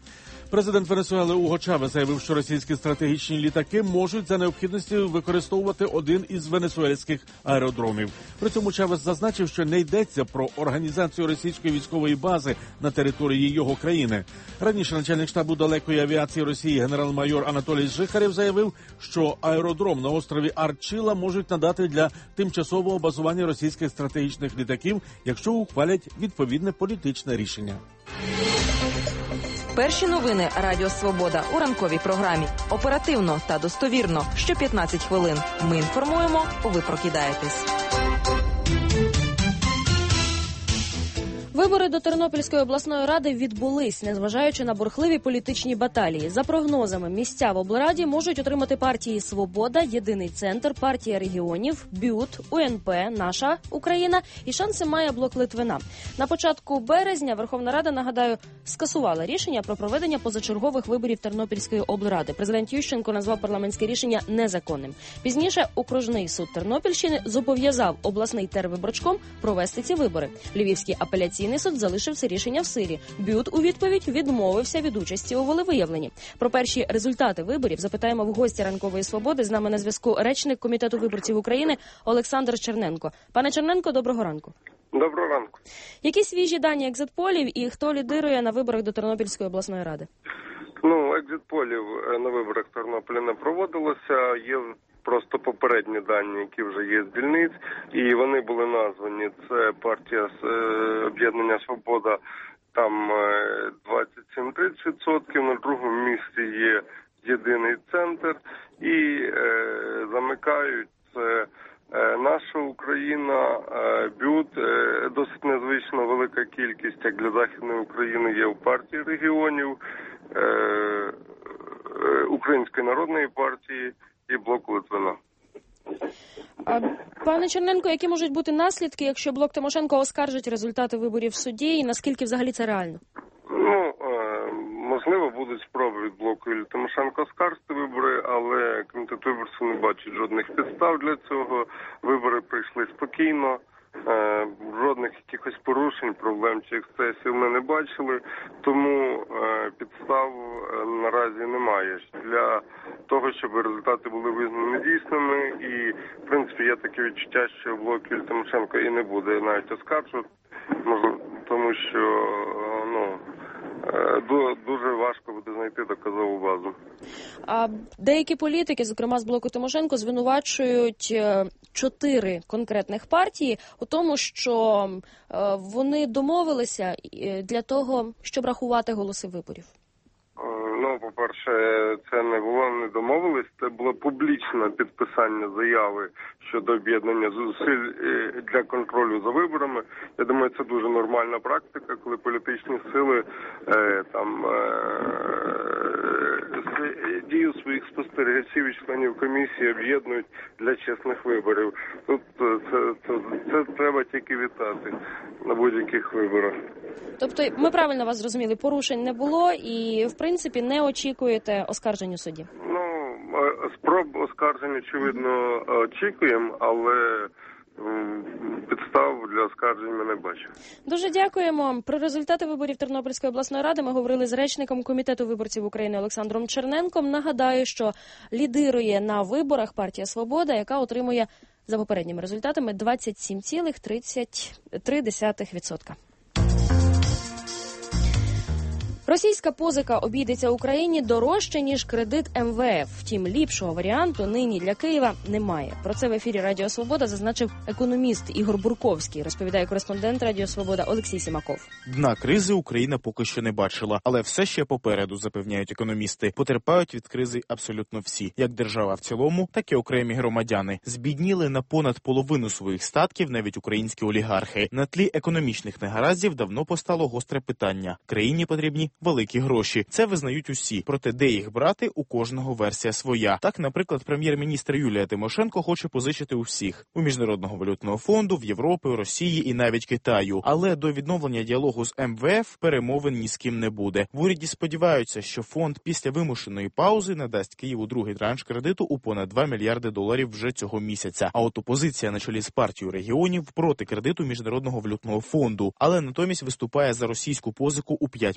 Президент Венесуели Уго Чавес заявив, що російські стратегічні літаки можуть за необхідності використовувати один із венесуельських аеродромів. При цьому Чавес зазначив, що не йдеться про організацію російської військової бази на території його країни. Раніше начальник штабу далекої авіації Росії генерал-майор Анатолій Жихарєв заявив, що аеродром на острові Арчила можуть надати для тимчасового базування російських стратегічних літаків, якщо ухвалять відповідне політичне рішення. Перші новини Радіо Свобода у ранковій програмі. Оперативно та достовірно. Що п'ятнадцять хвилин. Ми інформуємо, ви прокидаєтесь. Вибори до Тернопільської обласної ради відбулись, незважаючи на бурхливі політичні баталії. За прогнозами, місця в облраді можуть отримати партії «Свобода», «Єдиний центр», партія регіонів, БЮТ, УНП, «Наша Україна» і шанси має блок Литвина. На початку березня Верховна Рада, нагадаю, скасувала рішення про проведення позачергових виборів Тернопільської облради. Президент Ющенко назвав парламентське рішення незаконним. Пізніше окружний суд Тернопільщини зобов'язав обласний тервиборчком провести ці вибори. Львівський апеляційний суд залишив це рішення в силі. БЮТ у відповідь відмовився від участі у волевиявленні. Про перші результати виборів запитаємо в гості ранкової свободи. З нами на зв'язку речник Комітету виборців України Олександр Черненко. Пане Черненко, доброго ранку. Доброго ранку. Які свіжі дані екзитполів і хто лідирує на виборах до Тернопільської обласної ради? Ну, екзитполів на виборах Тернополя не проводилося. Є просто попередні дані, які вже є з дільниць, і вони були названі. Це партія «Об'єднання Свобода», там двадцять сім - тридцять відсотків, на другому місці є «Єдиний центр», і е, замикають це е, «Наша Україна», е, БЮТ, е, досить незвично велика кількість, як для Західної України, є у партії регіонів, е, е, Української народної партії, і блоку Литвина. А, пане Черненко, які можуть бути наслідки, якщо блок Тимошенко оскаржить результати виборів в суді, і наскільки взагалі це реально? Ну, е, можливо, будуть спроби від блоку Юлії Тимошенко оскаржити вибори, але комітет виборців не бачить жодних підстав для цього. Вибори прийшли спокійно. Е, жодних якихось порушень, проблем чи ексцесів ми не бачили, тому е, підстав е, наразі немає для того, щоб результати були визнані дійсними, і в принципі є таке відчуття, що блок Юлії Тимошенко і не буде навіть оскаржувати, тому що е, ну, е, дуже важко буде знайти доказову базу. А деякі політики, зокрема з блоку Тимошенко, звинувачують чотири конкретних партії у тому, що вони домовилися для того, щоб рахувати голоси виборів. Ну, по-перше, це не було, не домовились, це було публічне підписання заяви щодо об'єднання зусиль для контролю за виборами. Я думаю, це дуже нормальна практика, коли політичні сили е, там е, дію своїх спостерігачів і членів комісії об'єднують для чесних виборів. Тут це, це, це треба тільки вітати на будь-яких виборах. Тобто, ми правильно вас зрозуміли, порушень не було і, в принципі, не очікуєте оскаржень у суді? Ну, спроб оскаржень, очевидно, очікуємо, але підстав для оскаржень ми не бачимо. Дуже дякуємо. Про результати виборів Тернопільської обласної ради ми говорили з речником Комітету виборців України Олександром Черненком. Нагадаю, що лідирує на виборах партія «Свобода», яка отримує за попередніми результатами двадцять сім цілих тридцять три десятих відсотка. Російська позика обійдеться Україні дорожче, ніж кредит ем ве еф. Втім, ліпшого варіанту нині для Києва немає. Про це в ефірі Радіо Свобода зазначив економіст Ігор Бурковський, розповідає кореспондент Радіо Свобода Олексій Сімаков. Дна кризи Україна поки що не бачила, але все ще попереду, запевняють економісти. Потерпають від кризи абсолютно всі, як держава в цілому, так і окремі громадяни. Збідніли на понад половину своїх статків навіть українські олігархи. На тлі економічних негараздів давно постало гостре питання. Країні потрібні великі гроші. Це визнають усі. Проте де їх брати, у кожного версія своя. Так, наприклад, прем'єр-міністр Юлія Тимошенко хоче позичити у всіх. У Міжнародного валютного фонду, в Європі, Росії і навіть Китаю. Але до відновлення діалогу з ем ве еф перемовин ні з ким не буде. В уряді сподіваються, що фонд після вимушеної паузи надасть Києву другий транш кредиту у понад два мільярди доларів вже цього місяця. А от опозиція на чолі з партією регіонів проти кредиту Міжнародного валютного фонду. Але натомість виступає за російську позику у п'ять мільярдів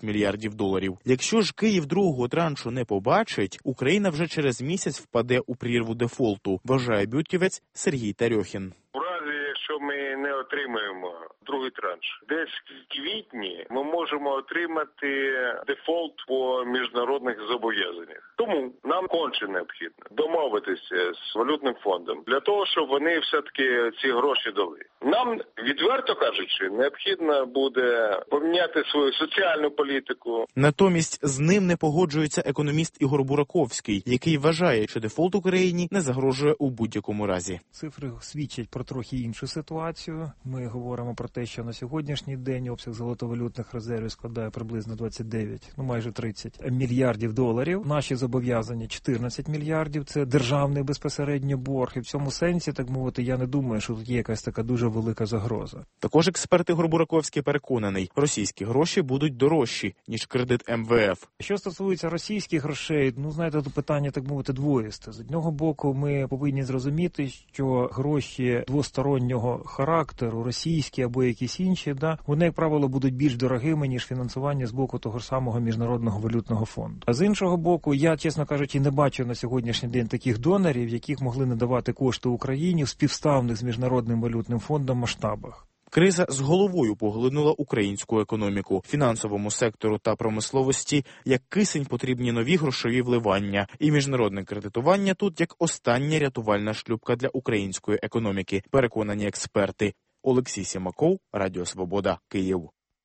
мільярдів доларів. Якщо ж Київ другого траншу не побачить, Україна вже через місяць впаде у прірву дефолту, вважає бютівець Сергій Тарьохін. У разі, якщо ми не отримаємо другий транш, десь в квітні ми можемо отримати дефолт по міжнародних зобов'язаннях. Тому нам конче необхідно домовитися з валютним фондом для того, щоб вони все-таки ці гроші дали. Нам, відверто кажучи, необхідно буде поміняти свою соціальну політику. Натомість з ним не погоджується економіст Ігор Бураковський, який вважає, що дефолт Україні не загрожує у будь-якому разі. Цифри свідчать про трохи іншу ситуацію. Ми говоримо про те, що на сьогоднішній день обсяг золотовалютних резервів складає приблизно двадцять дев'ять, ну майже тридцять мільярдів доларів. Наші зобов'язання чотирнадцять мільярдів. Це державний безпосередньо борг. І в цьому сенсі, так мовити, я не думаю, що тут є якась така дуже велика загроза. Також експерт Ігор Бураковський переконаний, російські гроші будуть дорожчі, ніж кредит ем ве еф. Що стосується російських грошей, ну, знаєте, тут питання, так мовити, двоїсте. З одного боку, ми повинні зрозуміти, що гроші двостороннього характеру, російські або якісь інші, да, вони, як правило, будуть більш дорогими, ніж фінансування з боку того ж самого Міжнародного валютного фонду. А з іншого боку, я, чесно кажучи, не бачу на сьогоднішній день таких донорів, яких могли надавати кошти Україні в співставних з Міжнародним валютним фондом масштабах. Криза з головою поглинула українську економіку. Фінансовому сектору та промисловості як кисень потрібні нові грошові вливання. І міжнародне кредитування тут як остання рятувальна шлюпка для української економіки, переконані експерти. Олексій Сімаков, Радіо Свобода, Київ.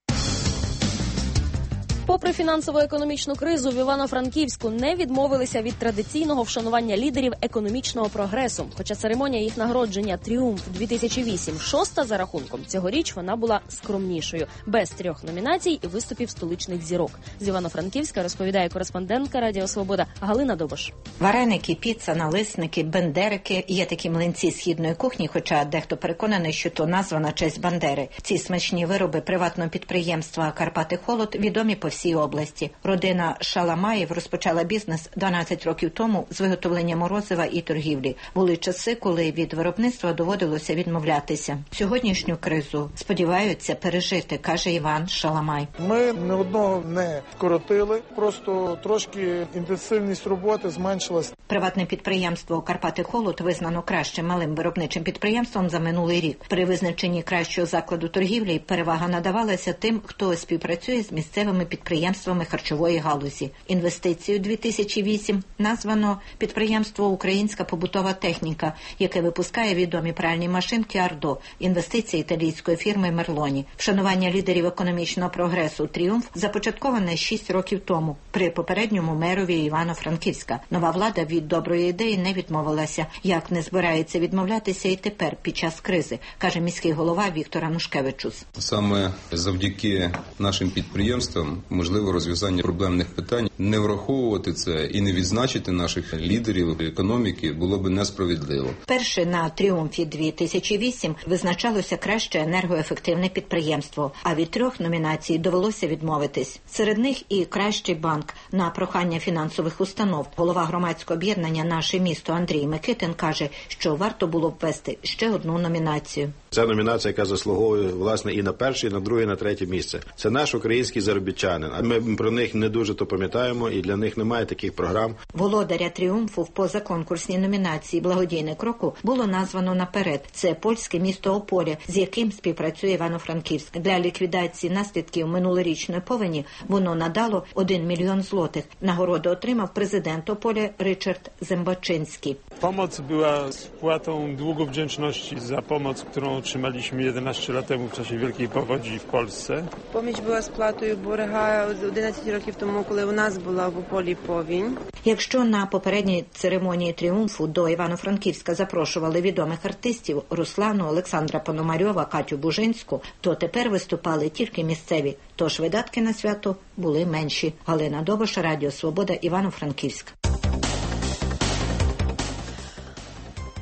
Попри фінансово-економічну кризу, в Івано-Франківську не відмовилися від традиційного вшанування лідерів економічного прогресу. Хоча церемонія їх нагородження «Тріумф-дві тисячі вісім» шоста за рахунком, цьогоріч вона була скромнішою, без трьох номінацій і виступів столичних зірок. З Івано-Франківська розповідає кореспондентка Радіо Свобода Галина Добош. Вареники, піца, налисники, бендерики – є такі млинці східної кухні, хоча дехто переконаний, що то назва на честь Бандери. Ці смачні вироби приватного підприємства «Карпати Холод» відомі по всій області. Родина Шаламаєв розпочала бізнес дванадцять років тому з виготовлення морозива і торгівлі. Були часи, коли від виробництва доводилося відмовлятися. Сьогоднішню кризу сподіваються пережити, каже Іван Шаламай. Ми не одного не скоротили, просто трошки інтенсивність роботи зменшилась. Приватне підприємство «Карпати Холод» визнано кращим малим виробничим підприємством за минулий рік. При визначенні кращого закладу торгівлі перевага надавалася тим, хто співпрацює з місцевими підприємствами. підприємствами харчової галузі. Інвестицію дві тисячі вісім названо підприємство «Українська побутова техніка», яке випускає відомі пральні машинки «Ардо», інвестиції італійської фірми «Мерлоні». Вшанування лідерів економічного прогресу «Тріумф» започатковане шість років тому при попередньому мерові Івано-Франківська. Нова влада від доброї ідеї не відмовилася, як не збирається відмовлятися і тепер під час кризи, каже міський голова Віктор Анушкевичус. Саме завдяки нашим підприємствам можливо розв'язання проблемних питань. Не враховувати це і не відзначити наших лідерів економіки було б несправедливо. Перше на «Тріумфі-дві тисячі вісім» визначалося краще енергоефективне підприємство, а від трьох номінацій довелося відмовитись. Серед них і кращий банк. На прохання фінансових установ голова громадського об'єднання «Наше місто» Андрій Микитин каже, що варто було б ввести ще одну номінацію. Це номінація, яка заслуговує, власне, і на перше, і на друге, і на третє місце. Це наш український заробітчанин. А ми про них не дуже то пам'ятаємо, і для них немає таких програм. Володаря «Тріумфу» в позаконкурсній номінації «Благодійник року» було названо наперед. Це польське місто Ополя, з яким співпрацює Івано-Франківськ. Для ліквідації наслідків минулорічної повені воно надало один мільйон злотих. Нагороду отримав президент Ополя Ричард Зембачинський. Pomoc była spłatą długu wdzięczności za pomoc, którą otrzymaliśmy jedenaście lat temu w czasie wielkiej powodzi w Polsce. Поміч була сплатою борга одинадцять років тому, коли у нас була в Ополі повінь. Якщо на попередній церемонії «Тріумфу» до Івано-Франківська запрошували відомих артистів Руслану, Олександра Пономарьова, Катю Бужинську, то тепер виступали тільки місцеві. Тож видатки на свято були менші. Галина Добош, Радіо Свобода, Івано-Франківськ.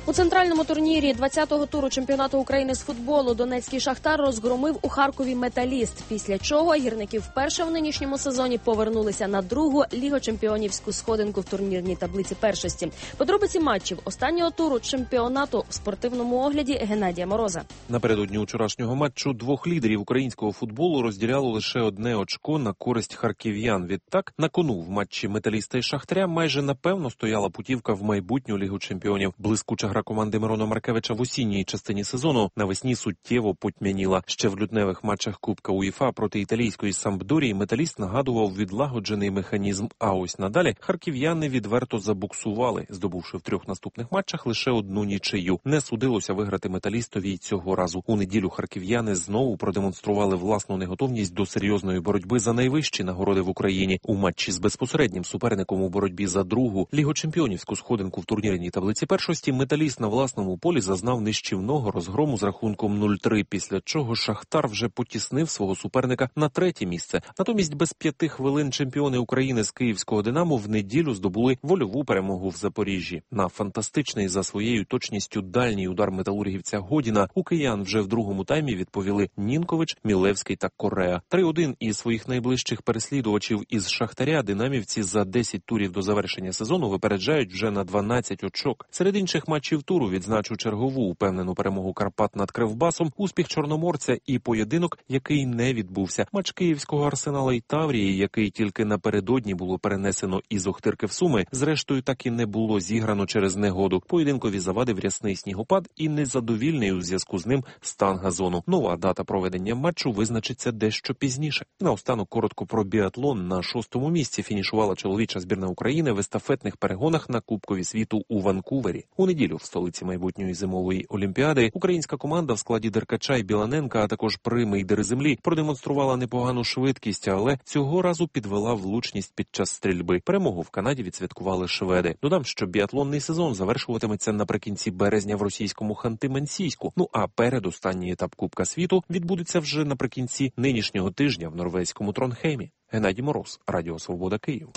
У центральному турнірі двадцятого туру чемпіонату України з футболу донецький «Шахтар» розгромив у Харкові «Металіст», після чого гірники вперше в нинішньому сезоні повернулися на другу лігочемпіонівську сходинку в турнірній таблиці першості. Подробиці матчів останнього туру чемпіонату в спортивному огляді Геннадія Мороза. Напередодні вчорашнього матчу двох лідерів українського футболу розділяло лише одне очко на користь харків'ян. Відтак, на кону в матчі «Металіста» і «Шахтаря» майже напевно стояла путівка в майбутню Лігу чемпіонів. Блискуча гра команди Мирона Маркевича в осінній частині сезону навесні суттєво потьмяніла. Ще в лютневих матчах Кубка УЄФА проти італійської «Сампдорії» «Металіст» нагадував відлагоджений механізм. А ось надалі харків'яни відверто забуксували, здобувши в трьох наступних матчах лише одну нічию. Не судилося виграти «Металістові» й цього разу. У неділю харків'яни знову продемонстрували власну неготовність до серйозної боротьби за найвищі нагороди в Україні. У матчі з безпосереднім суперником у боротьбі за другу лігочемпіонівську сходинку в турнірній таблиці першості «Металіст» на власному полі зазнав нищівного розгрому з рахунком нуль три, після чого «Шахтар» вже потіснив свого суперника на третє місце. Натомість без п'яти хвилин чемпіони України з київського «Динамо» в неділю здобули вольову перемогу в Запоріжжі. На фантастичний за своєю точністю дальній удар металургівця Годіна у киян вже в другому таймі відповіли Нінкович, Мілевський та Корея. три один із своїх найближчих переслідувачів із «Шахтаря» динамівці за десять турів до завершення сезону випереджають вже на дванадцять очок. Серед інших матчів туру відзначу чергову упевнену перемогу Карпат над Кривбасом, успіх Чорноморця і поєдинок, який не відбувся. Матч київського Арсенала і Таврії, який тільки напередодні було перенесено із Охтирки в Суми, зрештою так і не було зіграно через негоду. Поєдинкові завадив рясний снігопад і незадовільний у зв'язку з ним стан газону. Нова дата проведення матчу визначиться дещо пізніше. Наостанок коротко про біатлон. На шостому місці фінішувала чоловіча збірна України в естафетних перегонах на Кубкові світу у Ванкувері. У неділю в столиці майбутньої зимової олімпіади українська команда в складі Деркача і Біланенка, а також Прими й Дереземлі продемонструвала непогану швидкість, але цього разу підвела влучність під час стрільби. Перемогу в Канаді відсвяткували шведи. Додам, що біатлонний сезон завершуватиметься наприкінці березня в російському Ханти-Мансійську. Ну а передостанній етап Кубка світу відбудеться вже наприкінці нинішнього тижня в норвезькому Тронхеймі. Геннадій Мороз, Радіо Свобода, Київ.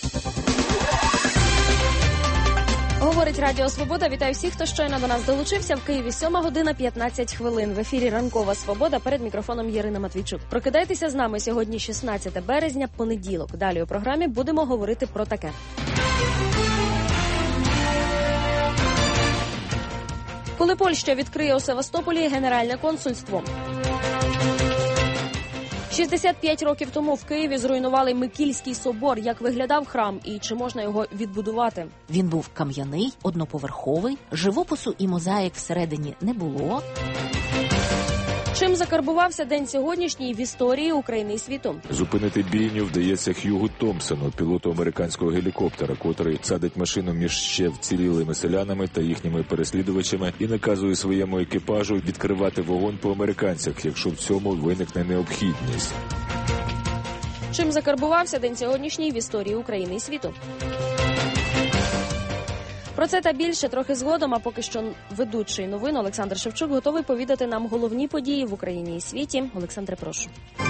Говорить Радіо Свобода. Вітаю всіх, хто щойно до нас долучився. В Києві сьома година п'ятнадцять хвилин. В ефірі «Ранкова Свобода». Перед мікрофоном Ірина Матвійчук. Прокидайтеся з нами. Сьогодні шістнадцяте березня, понеділок. Далі у програмі будемо говорити про таке. Коли Польща відкриє у Севастополі генеральне консульство. шістдесят п'ять років тому в Києві зруйнували Микільський собор. Як виглядав храм і чи можна його відбудувати? Він був кам'яний, одноповерховий, живопису і мозаїк всередині не було. Чим закарбувався день сьогоднішній в історії України і світу? Зупинити бійню вдається Х'югу Томпсону, пілоту американського гелікоптера, котрий садить машину між ще вцілілими селянами та їхніми переслідувачами і наказує своєму екіпажу відкривати вогонь по американцях, якщо в цьому виникне необхідність. Чим закарбувався день сьогоднішній в історії України і світу? Про це та більше трохи згодом, а поки що ведучий новин Олександр Шевчук готовий повідати нам головні події в Україні і світі. Олександре, прошу.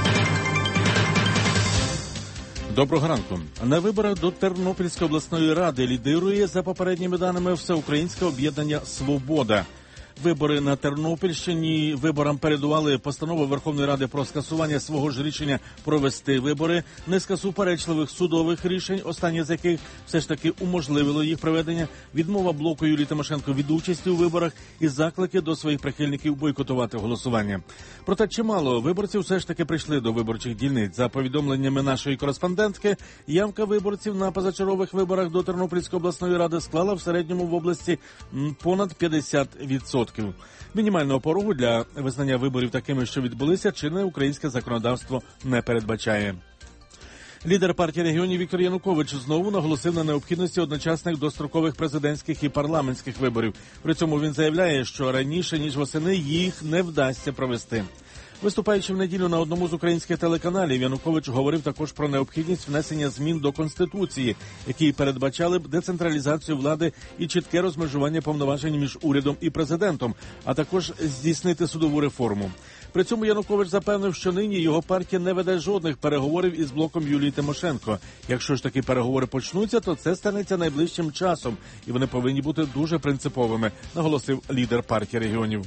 Доброго ранку. На виборах до Тернопільської обласної ради лідирує, за попередніми даними, Всеукраїнське об'єднання «Свобода». Вибори на Тернопільщині виборам передували постанови Верховної Ради про скасування свого ж рішення провести вибори, низка суперечливих судових рішень, останнє з яких все ж таки уможливило їх проведення, відмова блоку Юлії Тимошенко від участі у виборах і заклики до своїх прихильників бойкотувати голосування. Проте чимало виборців все ж таки прийшли до виборчих дільниць. За повідомленнями нашої кореспондентки, явка виборців на позачергових виборах до Тернопільської обласної ради склала в середньому в області понад п'ятдесят відсотків. Мінімального порогу для визнання виборів такими, що відбулися, чинне українське законодавство не передбачає. Лідер партії регіонів Віктор Янукович знову наголосив на необхідності одночасних дострокових президентських і парламентських виборів. При цьому він заявляє, що раніше, ніж восени, їх не вдасться провести. Виступаючи в неділю на одному з українських телеканалів, Янукович говорив також про необхідність внесення змін до Конституції, які передбачали б децентралізацію влади і чітке розмежування повноважень між урядом і президентом, а також здійснити судову реформу. При цьому Янукович запевнив, що нині його партія не веде жодних переговорів із блоком Юлії Тимошенко. Якщо ж такі переговори почнуться, то це станеться найближчим часом, і вони повинні бути дуже принциповими, наголосив лідер партії регіонів.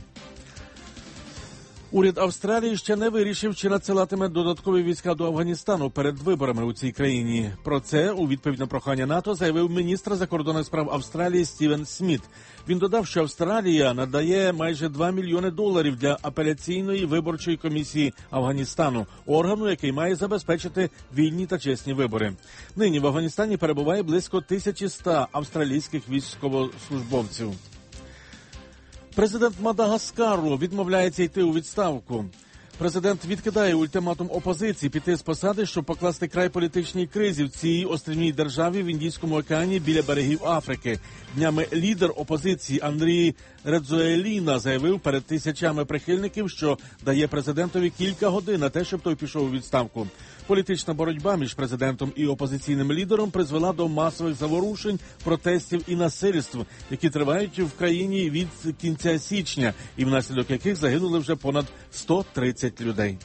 Уряд Австралії ще не вирішив, чи надсилатиме додаткові війська до Афганістану перед виборами у цій країні. Про це у відповідь на прохання НАТО заявив міністр закордонних справ Австралії Стівен Сміт. Він додав, що Австралія надає майже два мільйони доларів для апеляційної виборчої комісії Афганістану, органу, який має забезпечити вільні та чесні вибори. Нині в Афганістані перебуває близько тисячі ста австралійських військовослужбовців. Президент Мадагаскару відмовляється йти у відставку. Президент відкидає ультиматум опозиції піти з посади, щоб покласти край політичній кризі в цій острівній державі в Індійському океані біля берегів Африки. Днями лідер опозиції Андрій Редзоеліна заявив перед тисячами прихильників, що дає президентові кілька годин на те, щоб той пішов у відставку. Політична боротьба між президентом і опозиційним лідером призвела до масових заворушень, протестів і насильств, які тривають в країні від кінця січня, і внаслідок яких загинули вже понад сто тридцять людей.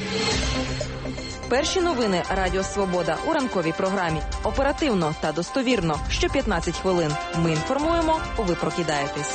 Перші новини Радіо Свобода у ранковій програмі. Оперативно та достовірно. Що п'ятнадцять хвилин. Ми інформуємо, ви прокидаєтесь.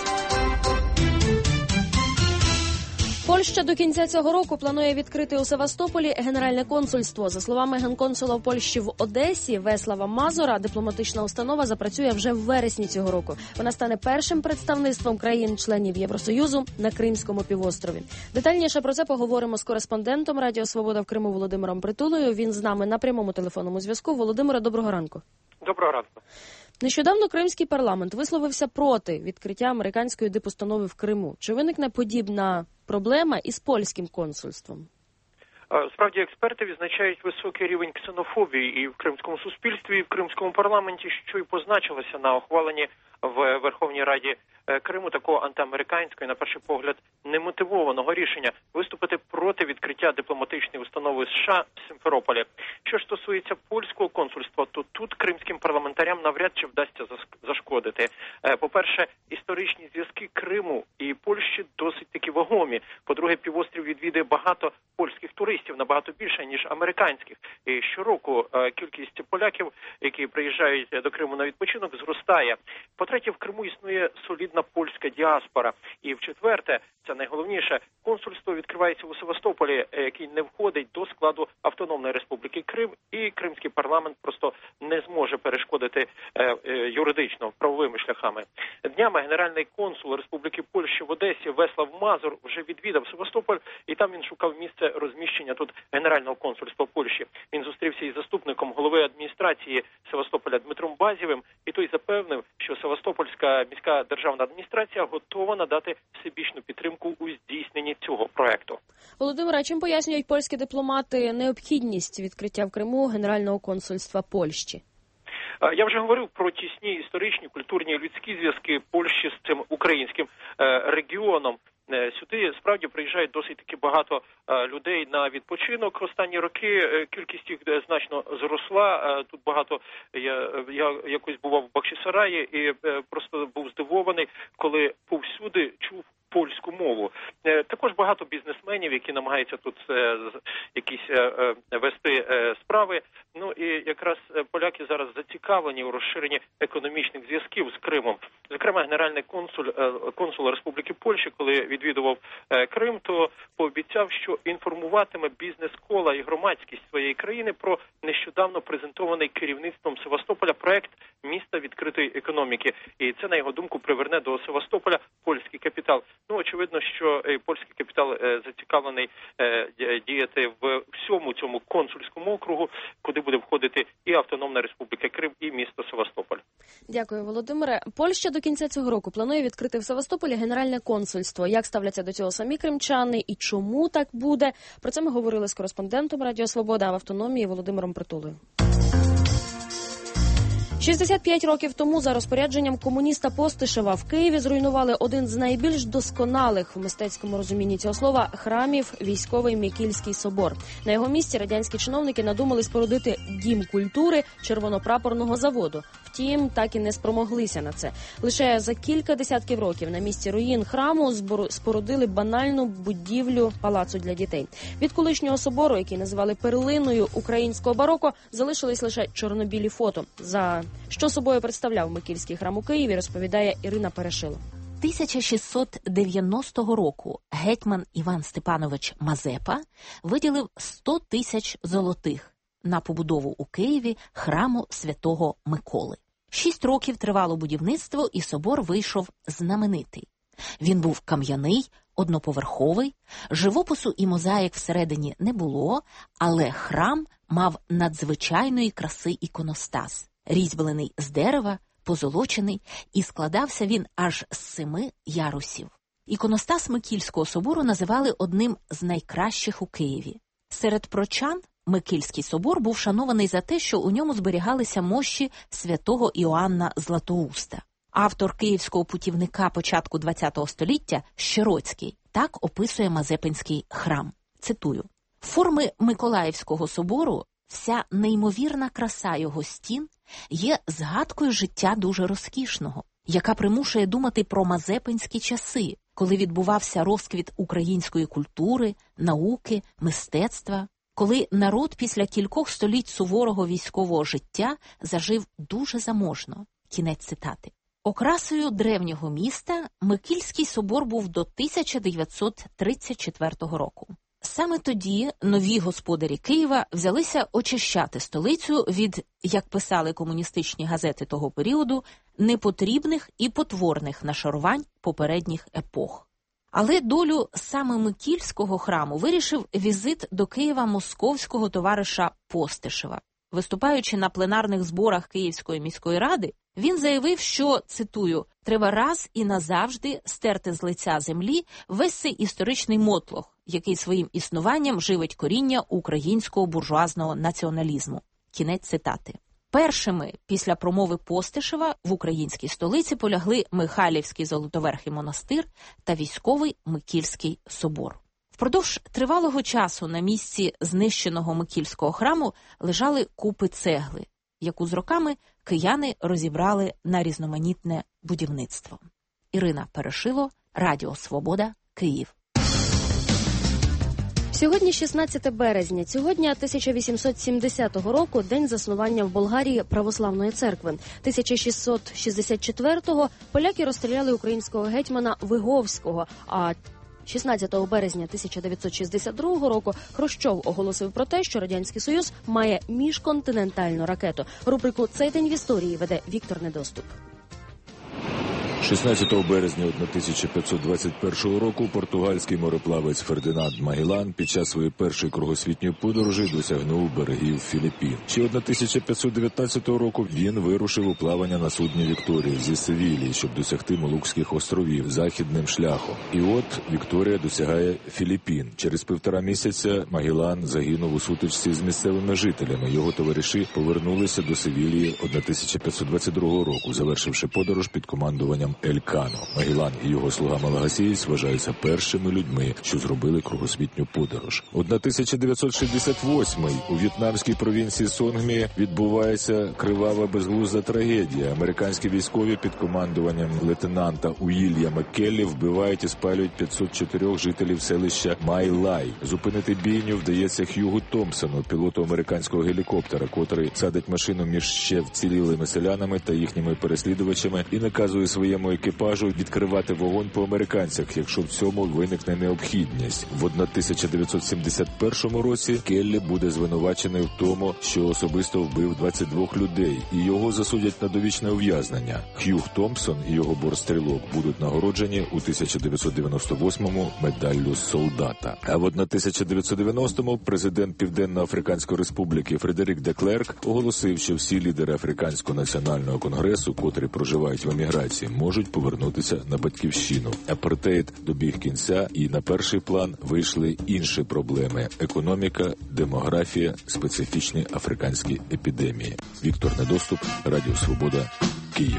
Польща до кінця цього року планує відкрити у Севастополі генеральне консульство. За словами генконсула в Польщі в Одесі Веслава Мазура, дипломатична установа запрацює вже в вересні цього року. Вона стане першим представництвом країн-членів Євросоюзу на Кримському півострові. Детальніше про це поговоримо з кореспондентом Радіо Свобода в Криму Володимиром Притулою. Він з нами на прямому телефонному зв'язку. Володимире, доброго ранку. Доброго ранку. Нещодавно Кримський парламент висловився проти відкриття американської дипустанови в Криму. Чи виникне подібна проблема із польським консульством? Справді, експерти відзначають високий рівень ксенофобії і в кримському суспільстві, і в кримському парламенті, що й позначилося на ухваленні в Верховній Раді Криму такого антиамериканського і, на перший погляд, немотивованого рішення виступити проти відкриття дипломатичної установи США в Сімферополі. Що ж стосується польського консульства, то тут кримським парламентарям навряд чи вдасться зашкодити. По-перше, історичні зв'язки Криму і Польщі досить таки вагомі. По-друге, півострів відвідує багато польських туристів, набагато більше, ніж американських. І щороку кількість поляків, які приїжджають до Криму на відпочинок, зростає. По-третє, в Криму існує солідна польська діаспора. І в-четверте, це найголовніше, консульство відкривається у Севастополі, який не входить до складу Автономної Республіки Крим, і кримський парламент просто не зможе перешкодити е, е, юридично, правовими шляхами. Днями генеральний консул Республіки Польща в Одесі Веслав Мазур вже відвідав Севастополь, і там він шукав місце розміщення тут генерального консульства Польщі. Він зустрівся із заступником голови адміністрації Севастополя Дмитром Базєвим, і той запевнив, що Севастопольська міська державна адміністрація готова надати всебічну підтримку у здійсненні цього проекту. Володимира, чим пояснюють польські дипломати необхідність відкриття в Криму генерального консульства Польщі? Я вже говорив про тісні історичні, культурні і людські зв'язки Польщі з цим українським регіоном. Сюди справді приїжджають досить таки багато людей на відпочинок. Останні роки кількість їх значно зросла. Тут багато, я, я якось бував в Бахчисараї і просто був здивований, коли повсюди чув польську мову. Також багато бізнесменів, які намагаються тут якісь вести справи. Ну і якраз поляки зараз зацікавлені у розширенні економічних зв'язків з Кримом. Зокрема, генеральний консул, консул Республіки Польща, коли відвідував Крим, то пообіцяв, що інформуватиме бізнес-кола і громадськість своєї країни про нещодавно презентований керівництвом Севастополя проект міста відкритої економіки. І це, на його думку, приверне до Севастополя польський капітал. Ну, очевидно, що польський капітал зацікавлений діяти в всьому цьому консульському округу, куди буде входити і Автономна Республіка Крим, і місто Севастополь. Дякую, Володимире. Польща до кінця цього року планує відкрити в Севастополі генеральне консульство. Як ставляться до цього самі кримчани і чому так буде? Про це ми говорили з кореспондентом Радіо Свобода в автономії Володимиром Притулою. шістдесят п'ять років тому за розпорядженням комуніста Постишева в Києві зруйнували один з найбільш досконалих в мистецькому розумінні цього слова храмів – військовий Микільський собор. На його місці радянські чиновники надумали спорудити дім культури червонопрапорного заводу. Втім, так і не спромоглися на це. Лише за кілька десятків років на місці руїн храму спорудили банальну будівлю палацу для дітей. Від колишнього собору, який називали перлиною українського бароко, залишились лише чорнобілі фото. За що собою представляв Микільський храм у Києві, розповідає Ірина Перешило. тисяча шістсот дев'яностого року гетьман Іван Степанович Мазепа виділив сто тисяч золотих на побудову у Києві храму святого Миколи. Шість років тривало будівництво, і собор вийшов знаменитий. Він був кам'яний, одноповерховий, живопису і мозаїк всередині не було, але храм мав надзвичайної краси іконостас, різьблений з дерева, позолочений, і складався він аж з семи ярусів. Іконостас Микільського собору називали одним з найкращих у Києві. Серед прочан Микільський собор був шанований за те, що у ньому зберігалися мощі святого Іоанна Златоуста. Автор київського путівника початку ХХ століття Щероцький так описує Мазепинський храм. Цитую. «Форми Миколаївського собору, вся неймовірна краса його стін є згадкою життя дуже розкішного, яка примушує думати про мазепинські часи, коли відбувався розквіт української культури, науки, мистецтва, коли народ після кількох століть суворого військового життя зажив дуже заможно». Кінець цитати. Окрасою древнього міста Микільський собор був до тисяча дев'ятсот тридцять четвертого року. Саме тоді нові господарі Києва взялися очищати столицю від, як писали комуністичні газети того періоду, непотрібних і потворних нашарувань попередніх епох. Але долю саме Микільського храму вирішив візит до Києва московського товариша Постишева. Виступаючи на пленарних зборах Київської міської ради, він заявив, що, цитую, «треба раз і назавжди стерти з лиця землі весь цей історичний мотлох, який своїм існуванням живить коріння українського буржуазного націоналізму». Кінець цитати. Першими після промови Постишева в українській столиці полягли Михайлівський Золотоверхий монастир та військовий Микільський собор. Впродовж тривалого часу на місці знищеного Микільського храму лежали купи цегли, яку з роками кияни розібрали на різноманітне будівництво. Ірина Перешило, Радіо Свобода, Київ. Сьогодні шістнадцяте березня. Цього дня тисяча вісімсот сімдесятого року день заснування в Болгарії Православної церкви. тисяча шістсот шістдесят четвертого поляки розстріляли українського гетьмана Виговського, а шістнадцятого березня тисяча дев'ятсот шістдесят другого року Хрущов оголосив про те, що Радянський Союз має міжконтинентальну ракету. Рубрику «Цей день в історії» веде Віктор Недоступ. шістнадцятого березня тисяча п'ятсот двадцять першого року португальський мореплавець Фердинанд Магеллан під час своєї першої кругосвітньої подорожі досягнув берегів Філіппін. Ще тисяча п'ятсот дев'ятнадцятого року він вирушив у плавання на судні Вікторія зі Севілії, щоб досягти Молукських островів західним шляхом. І от Вікторія досягає Філіппін. Через півтора місяця Магеллан загинув у сутичці з місцевими жителями. Його товариші повернулися до Севілії тисяча п'ятсот двадцять другого року, завершивши подорож під командуванням Елькано. Магеллан і його слуга Малагасієць вважаються першими людьми, що зробили кругосвітню подорож. тисяча дев'ятсот шістдесят восьмий у в'єтнамській провінції Сонгмі відбувається кривава безглузда трагедія. Американські військові під командуванням лейтенанта Уільяма Келлі вбивають і спалюють п'ятсот чотири жителів селища Май-Лай. Зупинити бійню вдається Х'югу Томпсону, пілоту американського гелікоптера, котрий садить машину між ще вцілілими селянами та їхніми переслідувачами і наказує своєму екіпажу відкривати вогонь по американцях, якщо в цьому виникне необхідність. В тисяча дев'ятсот сімдесят першому році Келлі буде звинувачений в тому, що особисто вбив двадцять два людей, і його засудять на довічне ув'язнення. Х'юг Томпсон і його бортстрілок будуть нагороджені у тисяча дев'ятсот дев'яносто восьмому медаллю солдата. А в тисяча дев'ятсот дев'яностому президент Південно-Африканської Республіки Фредерік де Клерк оголосив, що всі лідери Африканського національного конгресу, котрі проживають в еміграції, зможуть повернутися на батьківщину. Апартеїд добіг кінця, і на перший план вийшли інші проблеми – економіка, демографія, специфічні африканські епідемії. Віктор Недоступ, Радіо Свобода, Київ.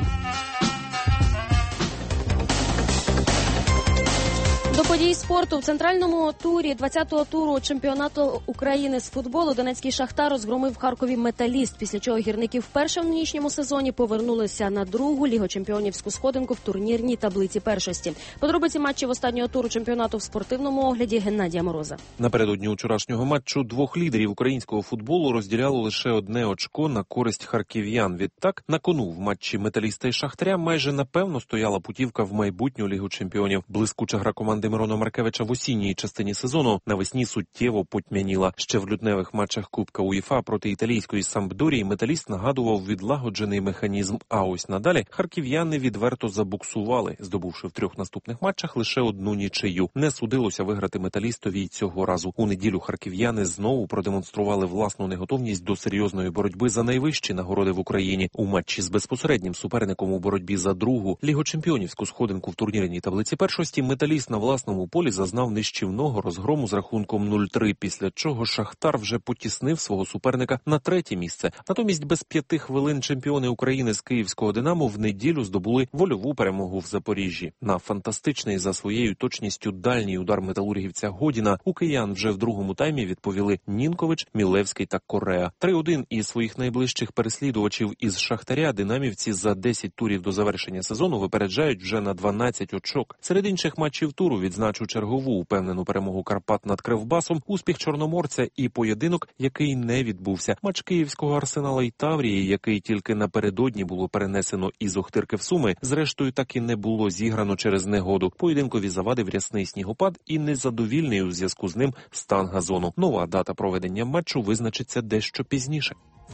До подій спорту в центральному турі двадцятого туру чемпіонату України з футболу Донецький Шахтар розгромив в Харкові Металіст, після чого гірники вперше в нинішньому сезоні повернулися на другу лігочемпіонівську сходинку в турнірній таблиці першості. Подробиці матчів останнього туру чемпіонату в спортивному огляді Геннадія Мороза. Напередодні вчорашнього матчу двох лідерів українського футболу розділяло лише одне очко на користь харків'ян. Відтак, на кону в матчі Металіста і Шахтаря майже напевно стояла путівка в майбутню Лігу чемпіонів. Блискуча гра команди Мирона Маркевича в осінній частині сезону навесні суттєво потьмяніла. Ще в лютневих матчах Кубка УЄФА проти італійської Сампдорії Металіст нагадував відлагоджений механізм. А ось надалі харків'яни відверто забуксували, здобувши в трьох наступних матчах лише одну нічию. Не судилося виграти Металістові й цього разу. У неділю харків'яни знову продемонстрували власну неготовність до серйозної боротьби за найвищі нагороди в Україні. У матчі з безпосереднім суперником у боротьбі за другу лігочемпіонівську сходинку в турнірній таблиці першості Металіст на власному полі зазнав нищівного розгрому з рахунком нуль три, після чого Шахтар вже потіснив свого суперника на третє місце. Натомість без п'яти хвилин чемпіони України з київського «Динамо» в неділю здобули вольову перемогу в Запоріжжі. На фантастичний за своєю точністю дальній удар металургівця Годіна у киян вже в другому таймі відповіли Нінкович, Мілевський та Корея. три один із своїх найближчих переслідувачів із Шахтаря динамівці за десять турів до завершення сезону випереджають вже на дванадцять очок. Серед інших матчів туру відзначу чергову упевнену перемогу Карпат над Кривбасом, успіх Чорноморця і поєдинок, який не відбувся. Матч київського Арсенала і Таврії, який тільки напередодні було перенесено із Охтирки в Суми, зрештою так і не було зіграно через негоду. Поєдинкові завадив рясний снігопад і незадовільний у зв'язку з ним стан газону. Нова дата проведення матчу визначиться дещо пізніше.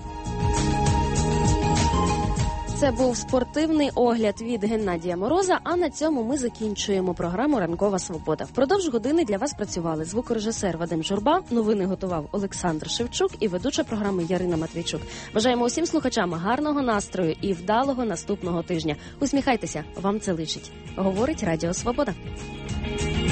Це був спортивний огляд від Геннадія Мороза, а на цьому ми закінчуємо програму «Ранкова свобода». Впродовж години для вас працювали звукорежисер Вадим Журба, новини готував Олександр Шевчук і ведуча програми Ярина Матвійчук. Бажаємо усім слухачам гарного настрою і вдалого наступного тижня. Усміхайтеся, вам це личить. Говорить Радіо Свобода.